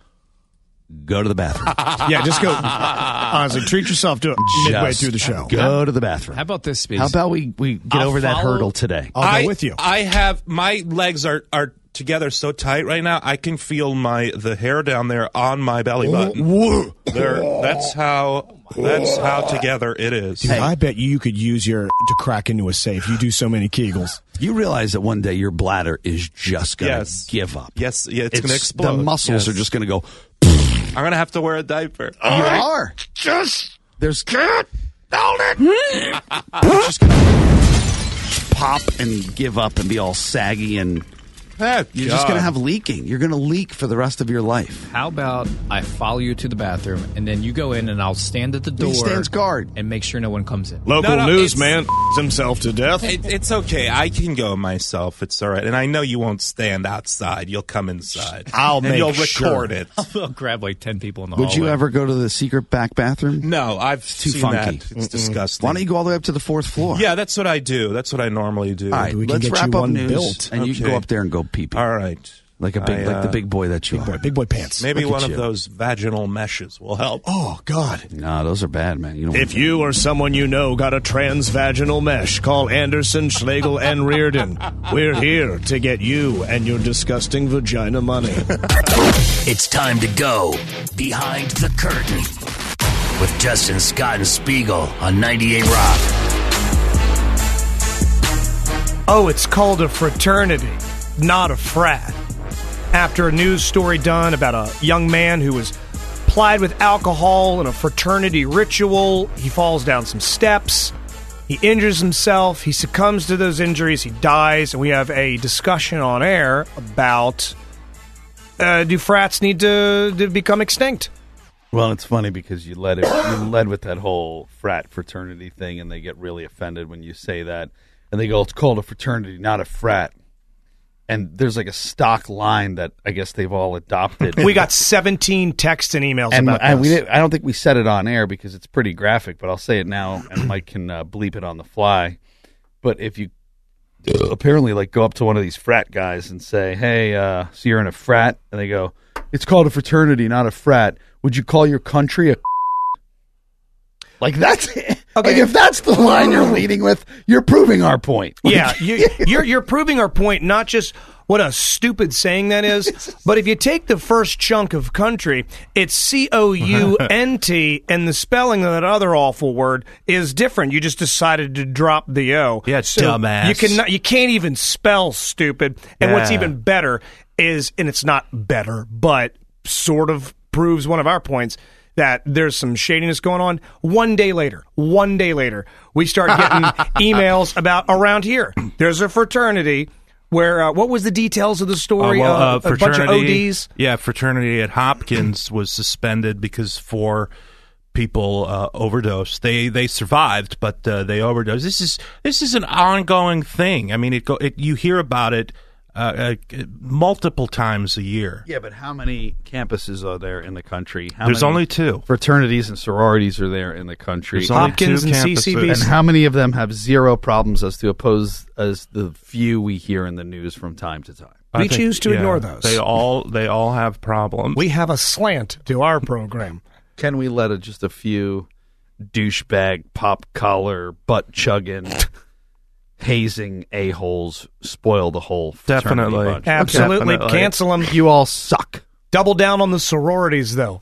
Go to the bathroom. Yeah, just go. Honestly, treat yourself to it midway Just through the show. Go to the bathroom. How about this, Speeds? How about we get over that hurdle today? I'll go with you. I have my legs are together so tight right now. I can feel the hair down there on my belly button. That's how together it is. Dude, I bet you could use to crack into a safe. You do so many Kegels. You realize that one day your bladder is just going to give up. Yes, yeah, it's going to explode. The muscles Yes. are just going to go. I'm going to have to wear a diaper. You are. There's can't hold it. It's just going to pop and give up and be all saggy and You're just going to have leaking. You're going to leak for the rest of your life. How about I follow you to the bathroom, and then you go in, and I'll stand at the door. He stands guard. And make sure no one comes in. Local newsman himself to death. It's okay. I can go myself. It's all right. And I know you won't stand outside. You'll come inside. You'll record it. I'll grab like 10 people in the Would hallway. you ever go to the secret back bathroom? No, I've too seen funky. that. It's disgusting. Why don't you go all the way up to the 4th floor? Yeah, that's what I do. That's what I normally do. All right, We can let's get wrap you up one news, built. and you can Okay. go up there and go pee-pee. All right. Like the big boy that you are. Big boy pants. Maybe Look one at of you. those vaginal meshes will help. Oh, God. No, those are bad, man. You don't If you or someone you know got a transvaginal mesh, call Anderson, Schlegel, and Reardon. We're here to get you and your disgusting vagina money. It's time to go behind the curtain with Justin Scott and Spiegel on 98 Rock. Oh, it's called a fraternity, not a frat. After a news story done about a young man who was plied with alcohol in a fraternity ritual, he falls down some steps, he injures himself, he succumbs to those injuries, he dies, and we have a discussion on air about do frats need to become extinct? Well, it's funny because you led with that whole frat fraternity thing, and they get really offended when you say that. And they go, it's called a fraternity, not a frat. And there's like a stock line that I guess they've all adopted. We got 17 texts and emails and about this. I don't think we said it on air because it's pretty graphic, but I'll say it now, and Mike can bleep it on the fly. But if you apparently like go up to one of these frat guys and say, hey, so you're in a frat? And they go, it's called a fraternity, not a frat. Would you call your country a like that's it. Okay. Like if that's the line you're leading with, you're proving our point. Yeah, you're proving our point, not just what a stupid saying that is, but if you take the first chunk of country, it's C-O-U-N-T, and the spelling of that other awful word is different. You just decided to drop the O. Yeah, dumbass. You can't even spell stupid. And what's even better is, and it's not better, but sort of proves one of our points, that there's some shadiness going on. One day later, we start getting emails about around here. There's a fraternity where, what was the details of the story? A bunch of ODs? Yeah, fraternity at Hopkins was suspended because 4 people overdosed. They survived, but they overdosed. This is an ongoing thing. I mean, you hear about it multiple times a year. Yeah, but how many campuses are there in the country? There's only 2. Fraternities and sororities are there in the country. There's only Hopkins 2 and campuses. CCB. And how many of them have zero problems as the few we hear in the news from time to time? We choose to ignore those. They all have problems. We have a slant to our program. Can we let just a few douchebag, pop collar, butt chugging, hazing a-holes spoil the whole fraternity Definitely. bunch? Absolutely. Definitely. Cancel them. You all suck. Double down on the sororities, though.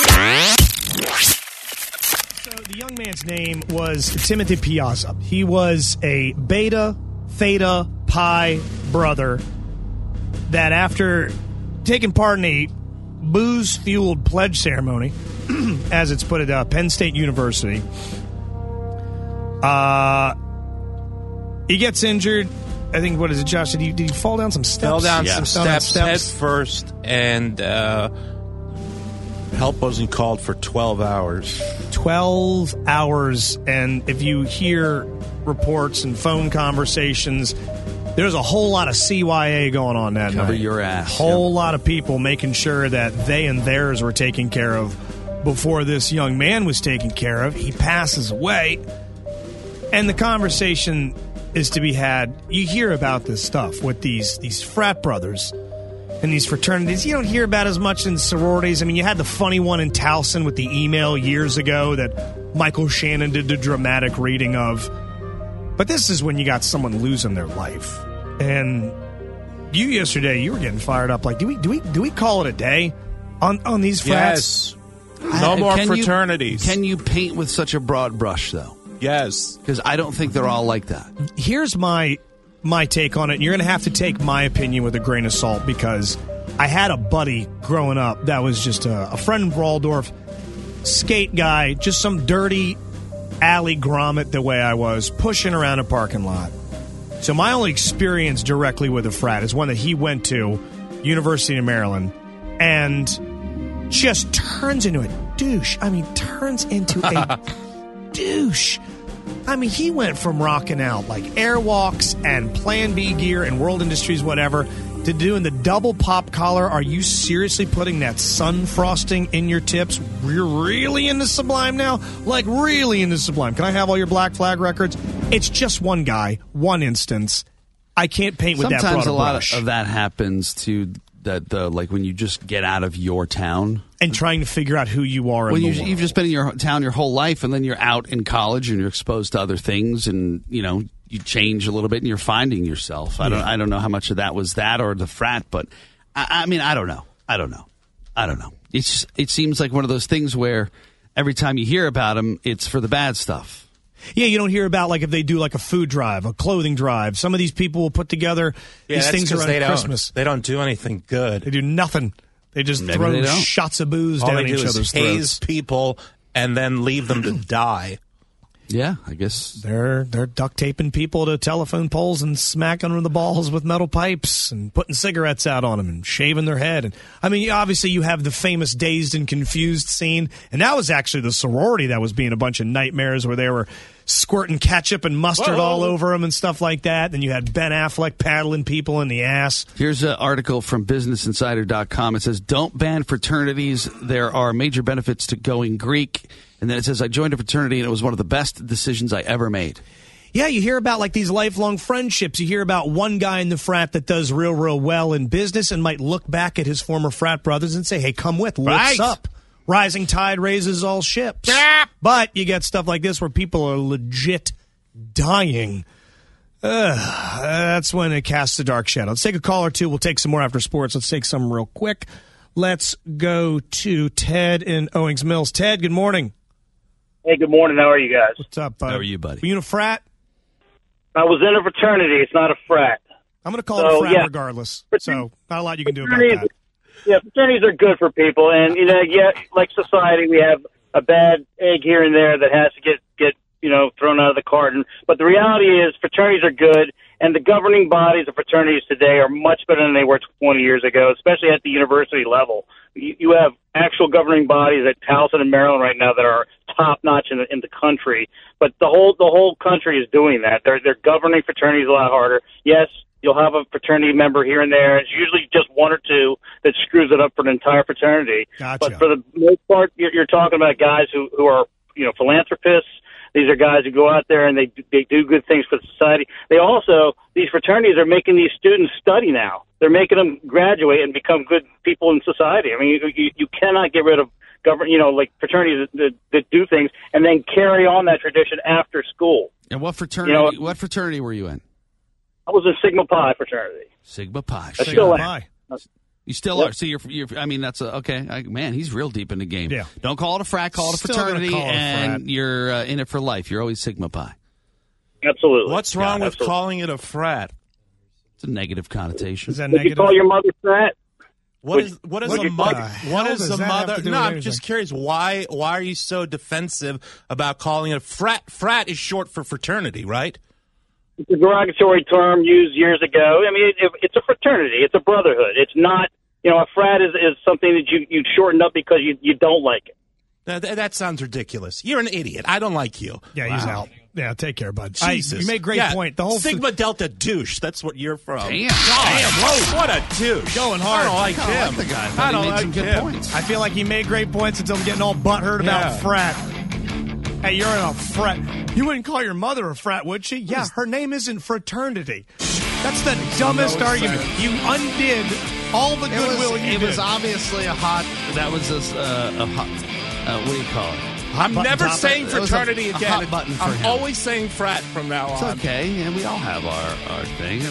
So the young man's name was Timothy Piazza. He was a Beta Theta Pi brother that after taking part in a booze-fueled pledge ceremony, as it's put at Penn State University, he gets injured. I think, what is it, Josh? Did he fall down some steps? Fell down some Fell down steps head first, and help wasn't called for 12 hours. 12 hours, and if you hear reports and phone conversations, there's a whole lot of CYA going on that night. Cover your ass. Whole lot of people making sure that they and theirs were taken care of before this young man was taken care of. He passes away, and the conversation is to be had. You hear about this stuff with these frat brothers and these fraternities. You don't hear about as much in sororities. I mean, you had the funny one in Towson with the email years ago that Michael Shannon did the dramatic reading of. But this is when you got someone losing their life. And you yesterday, you were getting fired up. Like, do we call it a day on these frats? Yes. No more fraternities. Can you paint with such a broad brush, though? Yes. Because I don't think they're all like that. Here's my take on it. And you're going to have to take my opinion with a grain of salt, because I had a buddy growing up that was just a friend in Waldorf, skate guy, just some dirty alley grommet the way I was, pushing around a parking lot. So my only experience directly with a frat is one that he went to, University of Maryland, and just turns into a douche. I mean, turns into a douche. I mean, he went from rocking out like Airwalks and Plan B gear and World Industries, whatever, to doing the double pop collar. Are you seriously putting that sun frosting in your tips? We're really into Sublime now? Like, really into Sublime. Can I have all your Black Flag records? It's just one guy, one instance. I can't paint with that broad brush. Sometimes a lot of that happens to like when you just get out of your town. And trying to figure out who you are in the world. You've just been in your town your whole life, and then you're out in college and you're exposed to other things, and, you know, you change a little bit and you're finding yourself. I don't know how much of that was that or the frat, but I mean, I don't know. It seems like one of those things where every time you hear about them, it's for the bad stuff. Yeah, you don't hear about, like, if they do, like, a food drive, a clothing drive. Some of these people will put together these things around Christmas. They don't do anything good. They do nothing. They just throw shots of booze down each other's throats. All they do is haze people and then leave them to die. Yeah, I guess. They're duct taping people to telephone poles and smacking them in the balls with metal pipes and putting cigarettes out on them and shaving their head. And I mean, obviously you have the famous Dazed and Confused scene, and that was actually the sorority that was being a bunch of nightmares where they were squirting ketchup and mustard all over them and stuff like that. Then you had Ben Affleck paddling people in the ass. Here's an article from BusinessInsider.com. It says, don't ban fraternities. There are major benefits to going Greek. And then it says, I joined a fraternity, and it was one of the best decisions I ever made. Yeah, you hear about, like, these lifelong friendships. You hear about one guy in the frat that does real well in business and might look back at his former frat brothers and say, hey, come with, what's up? Rising tide raises all ships. But you get stuff like this where people are legit dying. That's when it casts a dark shadow. Let's take a call or two. We'll take some more after sports. Let's take some real quick. Let's go to Ted in Owings Mills. Ted, good morning. Hey, good morning. How are you guys? What's up, bud? How are you, buddy? Were you in a frat? I was in a fraternity. It's not a frat. I'm going to call it a frat regardless. So not a lot you can do about that. Yeah, fraternities are good for people. And, you know, like society, we have a bad egg here and there that has to get thrown out of the carton. But the reality is fraternities are good, and the governing bodies of fraternities today are much better than they were 20 years ago, especially at the university level. You have actual governing bodies at Towson and Maryland right now that are top-notch in the country. But the whole country is doing that. They're governing fraternities a lot harder. Yes, you'll have a fraternity member here and there. It's usually just one or two that screws it up for an entire fraternity. Gotcha. But for the most part, you're talking about guys who are, philanthropists. These are guys who go out there and they do good things for society. These fraternities are making these students study now. They're making them graduate and become good people in society. I mean, you cannot get rid of fraternities that do things and then carry on that tradition after school. And what fraternity? What fraternity were you in? I was in Sigma Pi fraternity. Sigma Pi. Sigma Pi. You still are. So you're. I mean, that's okay. Man, he's real deep in the game. Yeah. Don't call it a frat. Call it a fraternity, and you're in it for life. You're always Sigma Pi. Absolutely. What's wrong with calling it a frat? It's a negative connotation. Is that Would negative? you call your mother frat? What is a mother? No, I'm just curious. Why are you so defensive about calling it a frat? Frat is short for fraternity, right? It's a derogatory term used years ago. I mean, it's a fraternity. It's a brotherhood. It's not, a frat is something that you shorten up because you don't like it. That sounds ridiculous. You're an idiot. I don't like you. Yeah, he's out. Yeah, take care, bud. Jesus. You made a great point. The whole Sigma Delta douche. That's what you're from. Damn. Whoa. What a douche. Going hard. I don't like him. The guy. I don't like some good him. points. I feel like he made great points until I'm getting all butthurt about frat. Hey, you're in a frat. You wouldn't call your mother a frat, would she? Yeah, her name isn't fraternity. That's the dumbest argument. You undid all the goodwill you did. It was obviously a hot. That was a hot. What do you call it? I'm never saying fraternity a again. hot button for I'm him. always saying frat from now on. It's okay, and we all have our thing.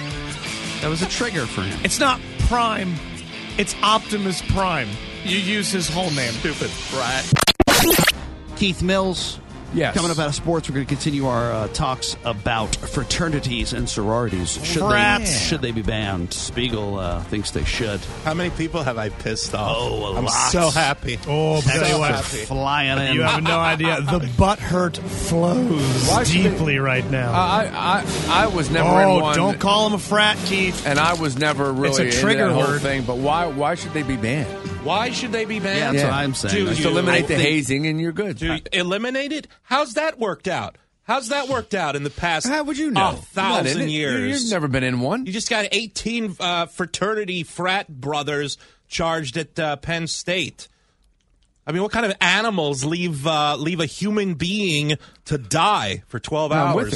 That was a trigger for him. It's not Prime. It's Optimus Prime. You use his whole name. Stupid frat. Keith Mills Yes. Coming up out of sports, we're going to continue our talks about fraternities and sororities. Should they be banned? Spiegel thinks they should. How many people have I pissed off? Oh, I'm so happy. Oh, so happy. Flying in. You have no idea. The butthurt flows deeply right now. I was never in one. Don't call him a frat, Keith. And I was never really It's a trigger into that whole word. thing. But why should they be banned? Why should they be banned? Yeah, that's what I'm saying. Just eliminate the hazing and you're good. Eliminate it? How's that worked out? How's that worked out in the past? How would you know? 1,000 years. You've never been in one. You just got 18 fraternity frat brothers charged at Penn State. I mean, what kind of animals leave a human being to die for 12 hours?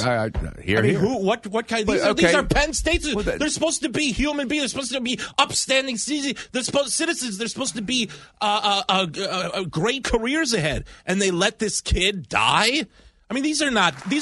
What kind? These are Penn States. They're supposed to be human beings. They're supposed to be upstanding citizens. They're supposed to be great careers ahead, and they let this kid die. I mean, these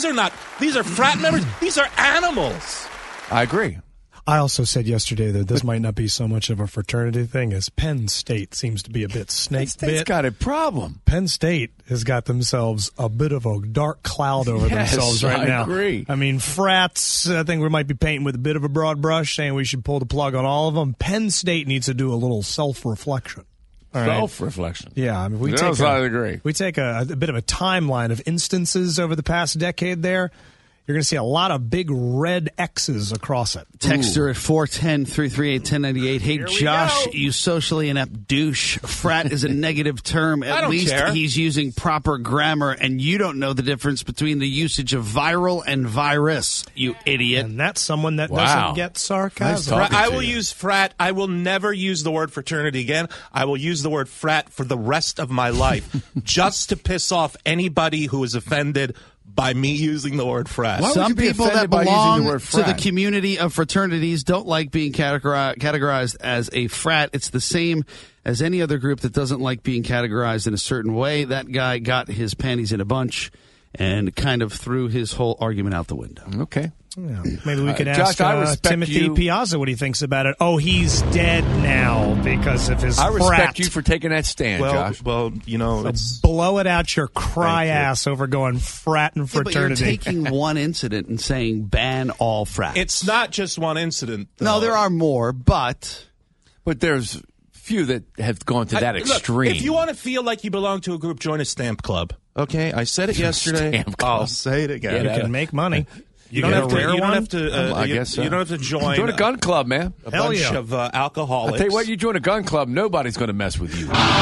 are frat members. These are animals. I agree. I also said yesterday that this might not be so much of a fraternity thing as Penn State seems to be a bit snake bit. Penn State's got a problem. Penn State has got themselves a bit of a dark cloud over themselves right now. I agree. I mean, frats, I think we might be painting with a bit of a broad brush, saying we should pull the plug on all of them. Penn State needs to do a little self-reflection. All right? Self-reflection. Yeah, I mean, we take a bit of a timeline of instances over the past decade there. You're going to see a lot of big red X's across it. Texter at 410-338-1098. Hey, Josh, you socially inept douche. Frat is a negative term. At least he's using proper grammar, and you don't know the difference between the usage of viral and virus, you idiot. And that's someone that doesn't get sarcasm. I will use frat. I will never use the word fraternity again. I will use the word frat for the rest of my life, just to piss off anybody who is offended by me using the word frat. Some people that belong to the community of fraternities don't like being categorized as a frat. It's the same as any other group that doesn't like being categorized in a certain way. That guy got his panties in a bunch and kind of threw his whole argument out the window. Okay. Yeah, maybe we could ask Timothy Piazza what he thinks about it. Oh, he's dead now because of his I respect frat. you for taking that stand, Josh. Well, you know, it's blow it out your ass over going frat and fraternity. But you're taking one incident and saying ban all frats. It's not just one incident, though. No, there are more, but there's few that have gone to that extreme. Look, if you want to feel like you belong to a group, join a stamp club. Okay, I said it yesterday. I'll say it again. You can make money. You don't have to. I guess so. You don't have to join a gun club, man. A bunch of alcoholics. I tell you what, you join a gun club, nobody's going to mess with you.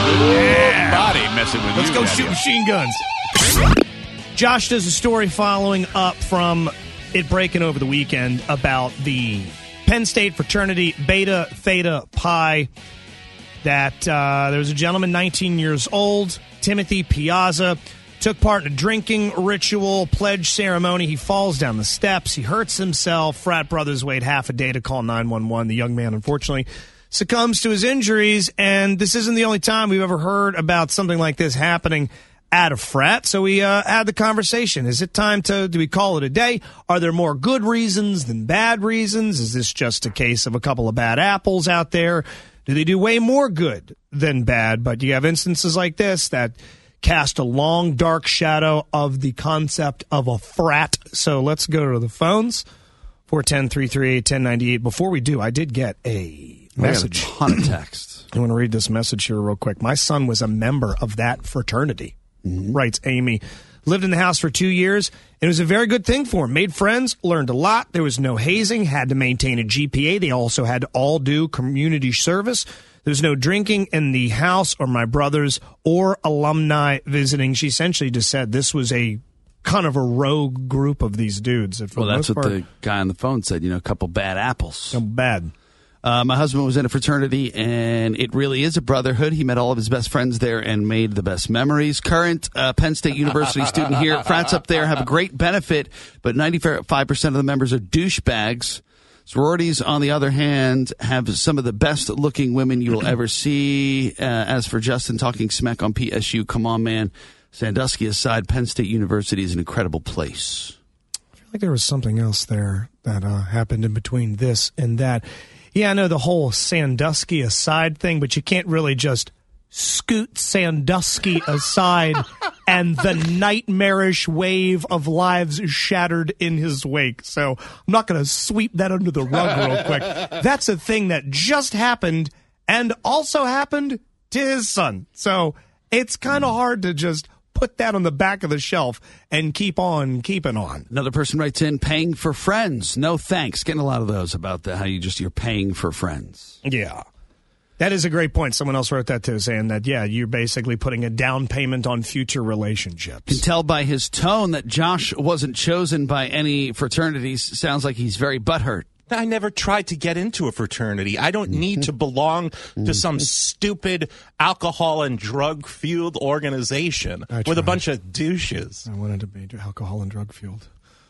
Nobody messing with you. Let's go shoot machine guns. Josh does a story following up from it breaking over the weekend about the Penn State fraternity Beta Theta Pi. That there was a gentleman, 19 years old, Timothy Piazza, took part in a drinking ritual, pledge ceremony. He falls down the steps. He hurts himself. Frat brothers wait half a day to call 911. The young man, unfortunately, succumbs to his injuries. And this isn't the only time we've ever heard about something like this happening at a frat. So we had the conversation. Is it time do we call it a day? Are there more good reasons than bad reasons? Is this just a case of a couple of bad apples out there? Do they do way more good than bad? But you have instances like this that cast a long, dark shadow of the concept of a frat. So let's go to the phones, 410-338-1098. Before we do, I did get a message. I got a ton of text. I want to read this message here real quick. My son was a member of that fraternity, writes Amy. Lived in the house for 2 years. It was a very good thing for him. Made friends, learned a lot. There was no hazing, had to maintain a GPA. They also had to all do community service. There was no drinking in the house or my brothers or alumni visiting. She essentially just said this was a kind of a rogue group of these dudes. Well, that's what the guy on the phone said, a couple bad apples. Bad. My husband was in a fraternity, and it really is a brotherhood. He met all of his best friends there and made the best memories. Current Penn State University student here. Frats up there have a great benefit, but 95% of the members are douchebags. Sororities, on the other hand, have some of the best-looking women you will ever see. As for Justin talking smack on PSU, come on, man. Sandusky aside, Penn State University is an incredible place. I feel like there was something else there that happened in between this and that. Yeah, I know the whole Sandusky aside thing, but you can't really just scoot Sandusky aside and the nightmarish wave of lives shattered in his wake. So I'm not going to sweep that under the rug real quick. That's a thing that just happened and also happened to his son. So it's kind of hard to just put that on the back of the shelf and keep on keeping on. Another person writes in, paying for friends. No thanks. Getting a lot of those about how you're paying for friends. Yeah. That is a great point. Someone else wrote that too, saying that, yeah, you're basically putting a down payment on future relationships. Can tell by his tone that Josh wasn't chosen by any fraternities. Sounds like he's very butthurt. I never tried to get into a fraternity. I don't need to belong to some stupid alcohol and drug-fueled organization with a bunch of douches. I wanted to be alcohol and drug-fueled.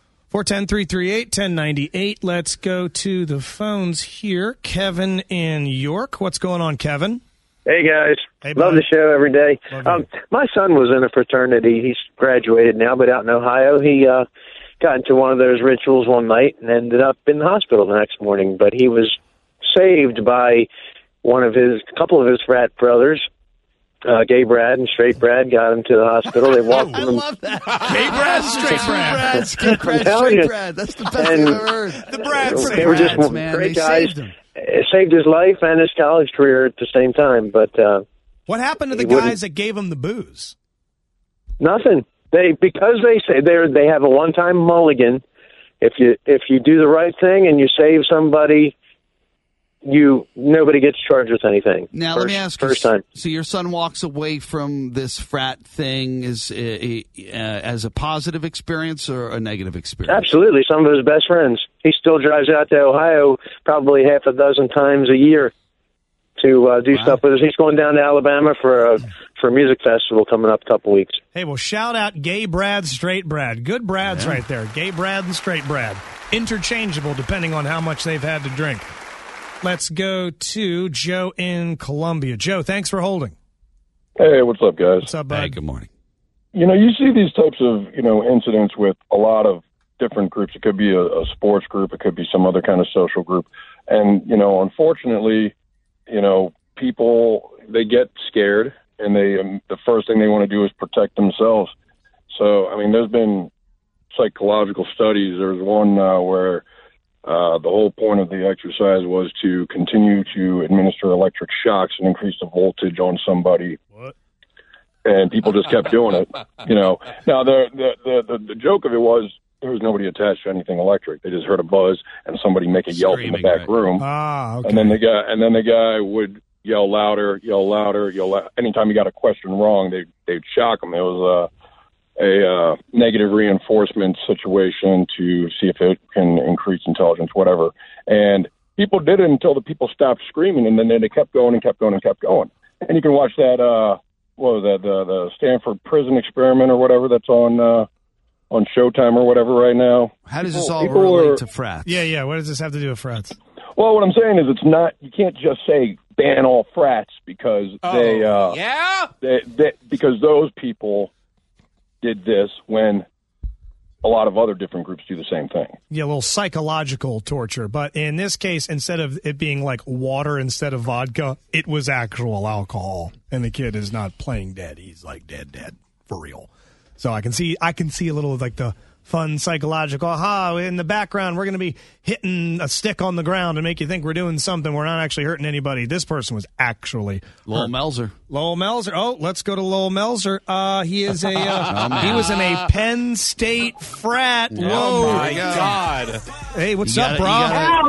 410-338-1098. Let's go to the phones here. Kevin in York. What's going on, Kevin? Hey, guys. Hey, love the show every day. My son was in a fraternity. He's graduated now, but out in Ohio, he got into one of those rituals one night and ended up in the hospital the next morning. But he was saved by a couple of his frat brothers. Gay Brad and Straight Brad got him to the hospital. They walked him. I love that. Gay Brad, Straight Brad. That's the best I've ever heard. The Brads. They were just great guys. Saved his life and his college career at the same time. But what happened to the guys that gave him the booze? Nothing. Because they say they have a one-time mulligan. If you do the right thing and you save somebody, nobody gets charged with anything. Now let me ask you. Time. So your son walks away from this frat thing as a positive experience or a negative experience? Absolutely. Some of his best friends. He still drives out to Ohio probably half a dozen times a year to do stuff with us. He's going down to Alabama for a music festival coming up a couple weeks. Hey, well, shout out Gay Brad, Straight Brad. Good Brads right there. Gay Brad and Straight Brad. Interchangeable depending on how much they've had to drink. Let's go to Joe in Columbia. Joe, thanks for holding. Hey, what's up, guys? What's up, bud? Hey, good morning. You see these types of, incidents with a lot of different groups. It could be a sports group. It could be some other kind of social group. And, unfortunately, people, they get scared and the first thing they want to do is protect themselves. So, there's been psychological studies. There's one where the whole point of the exercise was to continue to administer electric shocks and increase the voltage on somebody. What? And people just kept doing it. Now, the joke of it was there was nobody attached to anything electric. They just heard a buzz and somebody make a yelp in the back room. Ah, okay. And then the guy would yell louder. Anytime he got a question wrong, they'd shock him. It was a negative reinforcement situation to see if it can increase intelligence, whatever. And people did it until the people stopped screaming, and then they kept going and kept going and kept going. And you can watch that, the Stanford prison experiment or whatever that's on Showtime or whatever right now. How does this all relate to frats? Yeah. What does this have to do with frats? Well, what I'm saying is you can't just say ban all frats because because those people did this when a lot of other different groups do the same thing. Yeah, a little psychological torture. But in this case, instead of it being like water instead of vodka, it was actual alcohol. And the kid is not playing dead. He's like dead for real. So I can see a little of like the fun psychological, in the background, we're going to be hitting a stick on the ground to make you think we're doing something. We're not actually hurting anybody. This person was actually Lowell Melzer. Oh, let's go to Lowell Melzer. He is he was in a Penn State frat. Whoa. Oh, my God. Hey, what's up, bro? How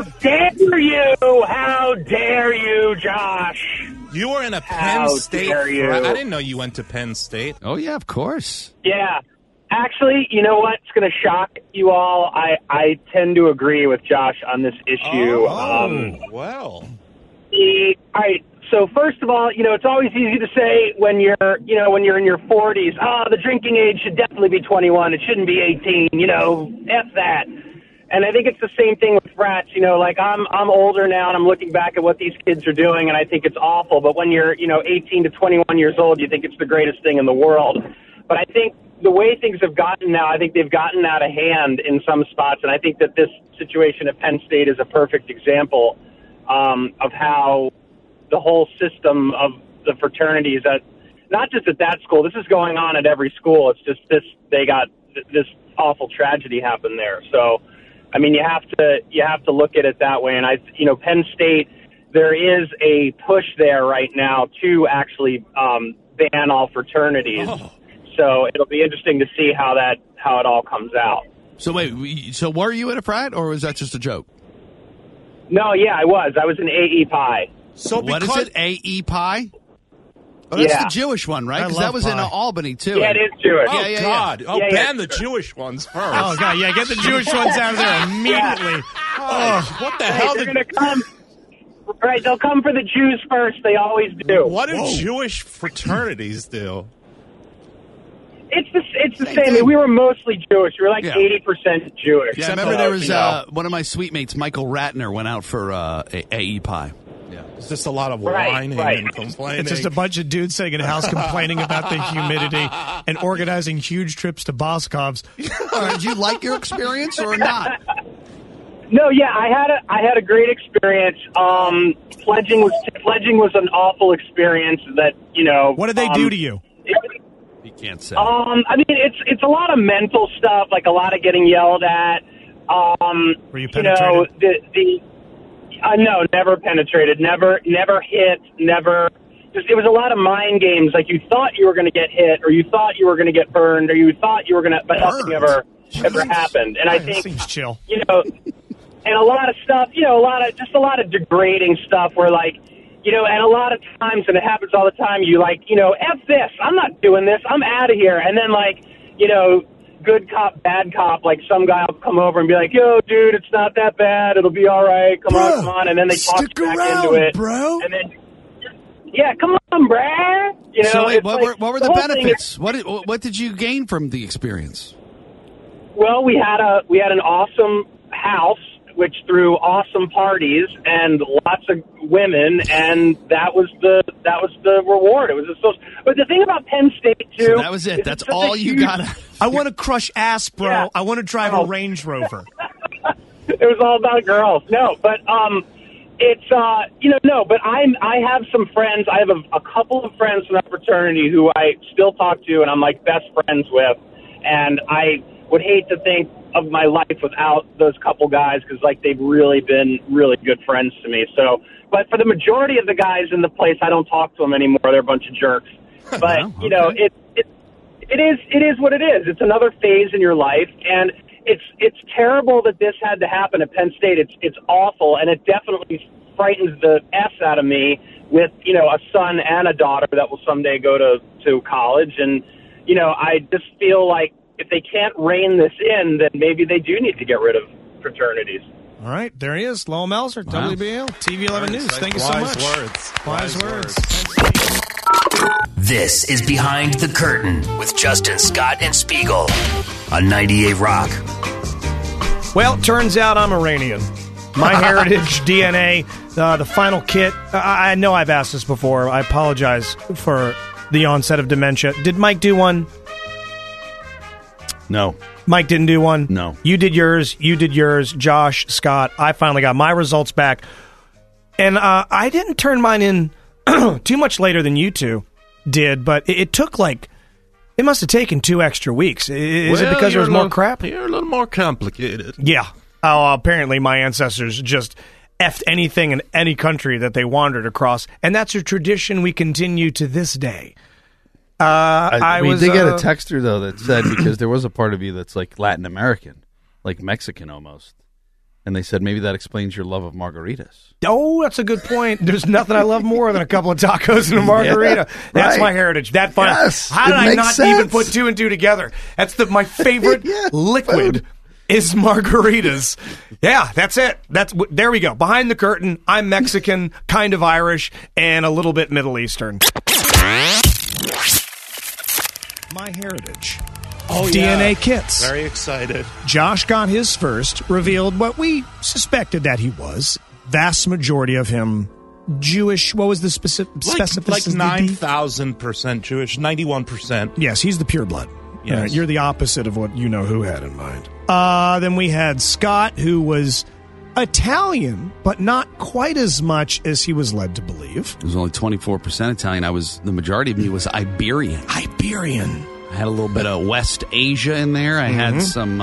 dare you, Josh? You were in a Penn State frat? I didn't know you went to Penn State. Oh, yeah, of course. Yeah. Actually, you know what? It's going to shock you all. I tend to agree with Josh on this issue. Well. All right. So first of all, it's always easy to say when you're in your 40s, the drinking age should definitely be 21. It shouldn't be 18. F that. And I think it's the same thing with frats. I'm older now and I'm looking back at what these kids are doing and I think it's awful. But when you're 18 to 21 years old, you think it's the greatest thing in the world. But I think the way things have gotten now, I think they've gotten out of hand in some spots, and I think that this situation at Penn State is a perfect example of how the whole system of the fraternities not just at that school. This is going on at every school. It's just they got this awful tragedy happened there. So, I mean, you have to look at it that way. And Penn State, there is a push there right now to actually ban all fraternities. Oh. So it'll be interesting to see how it all comes out. So wait, so were you in a frat, or was that just a joke? No, yeah, I was. I was in AE Pi. So what is it, AE Pi? Oh, that's the Jewish one, right? Because that was in Albany, too. Yeah, it is Jewish. Oh, God. Oh, ban the Jewish ones first. Oh, God, yeah, get the Jewish ones out of there immediately. Oh, what the hell? They're going to come. Right, they'll come for the Jews first. They always do. What do Jewish fraternities do? It's the same. I mean, we were mostly Jewish. We were like 80% Jewish. Yeah, I remember there was one of my suite mates, Michael Ratner, went out for AE Pi. Yeah, it's just a lot of whining and complaining. It's just a bunch of dudes sitting in a house complaining about the humidity and organizing huge trips to Boscov's. Did you like your experience or not? No, yeah, I had a great experience. Pledging was an awful experience. That What did they do to you? You can't say. I mean, it's a lot of mental stuff, like a lot of getting yelled at. Were you penetrated? No, never penetrated, never hit, never. Just it was a lot of mind games. Like you thought you were going to get hit, or you thought you were going to get burned, or you thought you were going to, but nothing ever happened. And I think seems chill. And a lot of stuff, a lot of degrading stuff where and a lot of times, and it happens all the time, you F this, I'm not doing this, I'm out of here. And then good cop, bad cop, some guy will come over and be like, yo, dude, it's not that bad, it'll be all right, come on. And then they talk back into it. Bro. And then, yeah, come on, bruh. So wait, what were the benefits? What did you gain from the experience? Well, we had an awesome house, which threw awesome parties and lots of women, and that was the reward. It was but the thing about Penn State too. So that was it. That's all you got. I want to crush ass, bro. Yeah. I want to drive a Range Rover. It was all about girls. No, but it's no. But I have some friends. I have a couple of friends from that fraternity who I still talk to, and I'm like best friends with, and I would hate to think of my life without those couple guys because they've really been really good friends to me. So, but for the majority of the guys in the place, I don't talk to them anymore. They're a bunch of jerks. But it is what it is. It's another phase in your life, and it's terrible that this had to happen at Penn State. It's awful, and it definitely frightens the S out of me with a son and a daughter that will someday go to college, and I just feel like if they can't rein this in, then maybe they do need to get rid of fraternities. All right, there he is, Lowell Melzer, WBL, TV 11 News. Thank you so much. Wise words. This is Behind the Curtain with Justin Scott and Spiegel on 98 Rock. Well, turns out I'm Iranian. My heritage, DNA, the final kit. I know I've asked this before. I apologize for the onset of dementia. Did Mike do one? No. Mike didn't do one? No. You did yours. Josh, Scott. I finally got my results back. And I didn't turn mine in too much later than you two did, but it took it must have taken 2 extra weeks. Is it because there was more crap? You're a little more complicated. Yeah. Oh, apparently my ancestors just effed anything in any country that they wandered across, and that's a tradition we continue to this day. We did get a text through, though, that said, because there was a part of you that's Latin American, Mexican almost. And they said maybe that explains your love of margaritas. Oh, that's a good point. There's nothing I love more than a couple of tacos and a margarita. That's my heritage. That fun. Yes, how did I not even put 2 and 2 together? That's my favorite liquid is margaritas. Yeah, that's it. There we go. Behind the curtain, I'm Mexican, kind of Irish, and a little bit Middle Eastern. My heritage. DNA kits. Very excited. Josh got his first, revealed what we suspected that he was. Vast majority of him Jewish. What was the specificity? Like 9,000% Jewish, 91%. Yes, he's the pureblood. Yes. You're the opposite of what you know who had in mind. Then we had Scott, who was Italian, but not quite as much as he was led to believe. It was only 24% Italian. The majority of me was Iberian. Iberian. I had a little bit of West Asia in there. I had some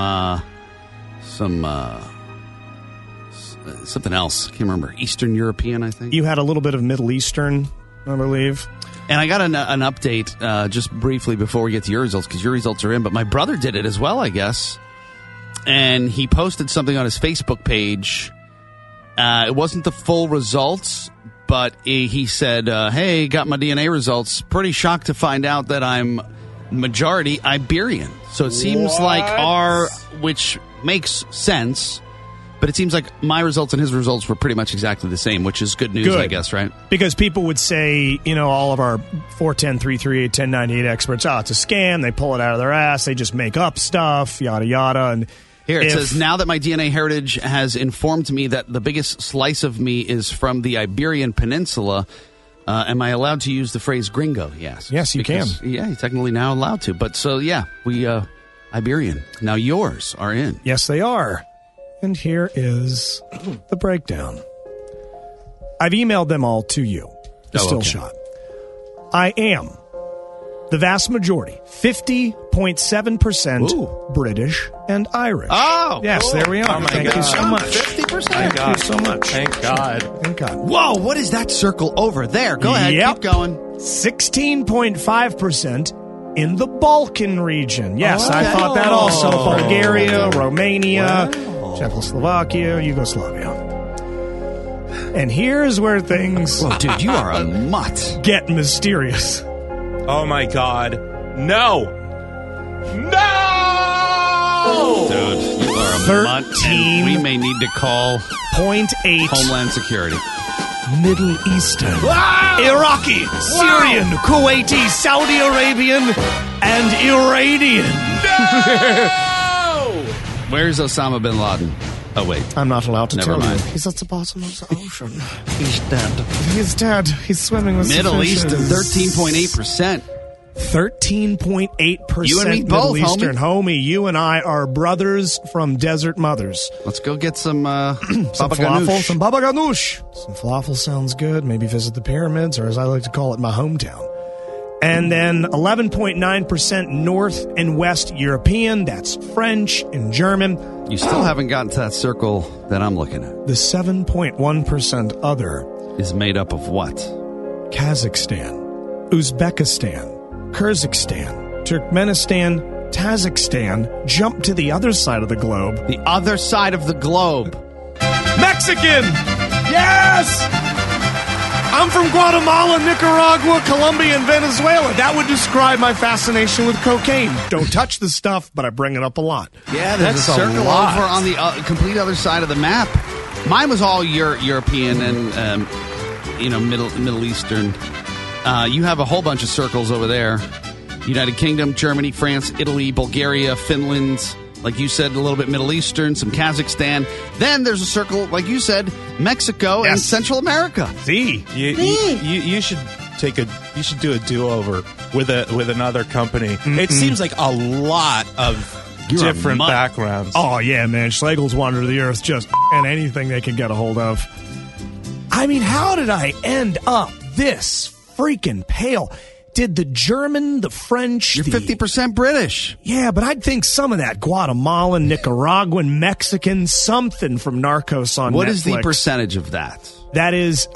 something else. I can't remember. Eastern European, I think. You had a little bit of Middle Eastern, I believe. And I got an update just briefly before we get to your results, because your results are in. But my brother did it as well, I guess. And he posted something on his Facebook page. It wasn't the full results, but he said, hey, got my DNA results. Pretty shocked to find out that I'm majority Iberian. So it seems like which makes sense, but it seems like my results and his results were pretty much exactly the same, which is good news, I guess, right? Because people would say, all of our 410, 338, 1098 experts, it's a scam. They pull it out of their ass. They just make up stuff, yada, yada. And here it says, now that my DNA heritage has informed me that the biggest slice of me is from the Iberian Peninsula, am I allowed to use the phrase gringo? Yes. Yes, you can. Yeah, you're technically now allowed to. But so, yeah, we, Iberian. Now yours are in. Yes, they are. And here is the breakdown. I've emailed them all to you. The still shot. I am the vast majority, 50.7% British and Irish. Oh! Yes, there we are. Thank you so much. 50%? Thank you so much. Thank God. Thank God. Whoa, what is that circle over there? Go ahead, keep going. 16.5% in the Balkan region. Yes, I thought that also. Bulgaria, Romania, Czechoslovakia, Yugoslavia. And here's where things... Whoa, dude, you are a mutt. ...get mysterious. Oh, my God. No! Dude, you are a mutt. And we may need to call 0.8 Homeland Security. Middle Eastern, Iraqi, Syrian, Kuwaiti, Saudi Arabian, and Iranian. Where's Osama bin Laden? Oh, wait. I'm not allowed to Never tell mind. you. He's at the bottom of the ocean. He's dead. He's dead. He's swimming with Middle fishes. Eastern, 13.8%. 13.8% You and me Middle both, Eastern. Homie, you and I are brothers from desert mothers. Let's go get some Some baba falafel, ganoush. some baba ganoush. Some falafel sounds good. Maybe visit the pyramids, or as I like to call it, my hometown. And then 11.9% North and West European. That's French and German. You still haven't gotten to that circle that I'm looking at. The 7.1% other is made up of what? Kazakhstan, Uzbekistan, Kyrgyzstan, Turkmenistan, Tajikistan. Jump to the other side of the globe. The other side of the globe. Mexican! Yes! I'm from Guatemala, Nicaragua, Colombia, and Venezuela. That would describe my fascination with cocaine. Don't touch the stuff, but I bring it up a lot. Yeah, there's a circle over on the complete other side of the map. Mine was all European and Middle Eastern. You have a whole bunch of circles over there. United Kingdom, Germany, France, Italy, Bulgaria, Finland. Like you said, a little bit Middle Eastern, some Kazakhstan. Then there's a circle, like you said, Mexico and Central America. See, you should you should do a do-over with another company. It seems like a lot of different backgrounds. Oh yeah, man, Schlegel's wandered the earth just and anything they can get a hold of. I mean, how did I end up this freaking pale? Did the German, the French... You're 50% British. Yeah, but I'd think some of that Guatemalan, Nicaraguan, Mexican, something from Narcos on What Netflix. is the percentage of that? That is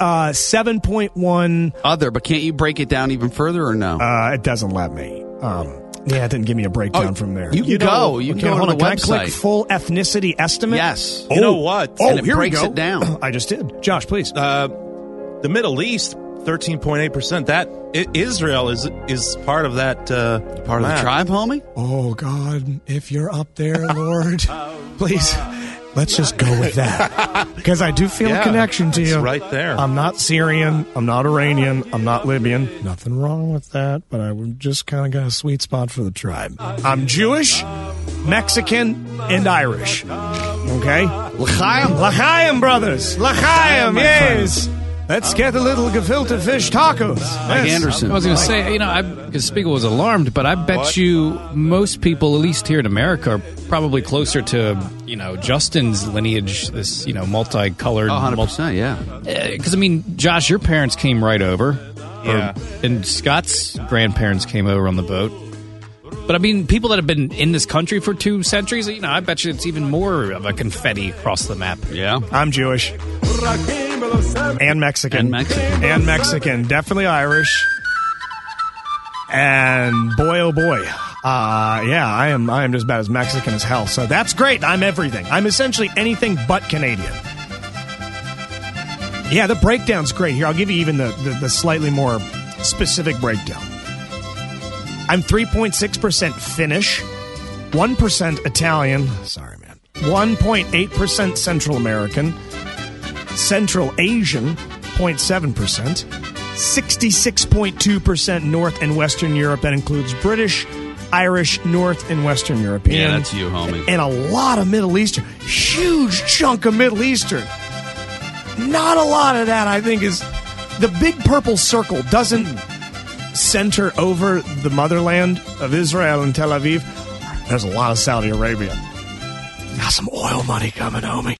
7.1... Other, but can't you break it down even further or no? It doesn't let me. Yeah, it didn't give me a breakdown from there. You can go. You can go to the Can I website. click full ethnicity estimate? Yes. You know what? Oh, And it here breaks we go. it down. I just did. Josh, please. The Middle East, 13.8%. That Israel is part of that. Part of the tribe, homie? Oh, God, if you're up there, Lord, please, let's just go with that. Because I do feel a connection to it's you. right there. I'm not Syrian. I'm not Iranian. I'm not Libyan. Nothing wrong with that, but I just kind of got a sweet spot for the tribe. I'm Jewish, Mexican, and Irish. Okay? L'chaim? L'chaim, brothers. L'chaim, yes. Let's get a little gefilte fish tacos. Mike Anderson. I was going to say, because Spiegel was alarmed, but I bet you most people, at least here in America, are probably closer to, Justin's lineage, this, multicolored. 100%, yeah. Because, Josh, your parents came right over. Yeah. And Scott's grandparents came over on the boat. But, people that have been in this country for 2 centuries, I bet you it's even more of a confetti across the map. Yeah. I'm Jewish. And Mexican. And Mexican. Definitely Irish. And boy, oh boy. I am just about as Mexican as hell. So that's great. I'm everything. I'm essentially anything but Canadian. Yeah, the breakdown's great. Here, I'll give you even the slightly more specific breakdown. I'm 3.6% Finnish, 1% Italian, 1.8% Central American, Central Asian, 0.7%, 66.2% North and Western Europe. That includes British, Irish, North and Western European. Yeah, that's you, homie. And a lot of Middle Eastern. Huge chunk of Middle Eastern. Not a lot of that, I think, is... The big purple circle doesn't center over the motherland of Israel and Tel Aviv. There's a lot of Saudi Arabia. Got some oil money coming, homie.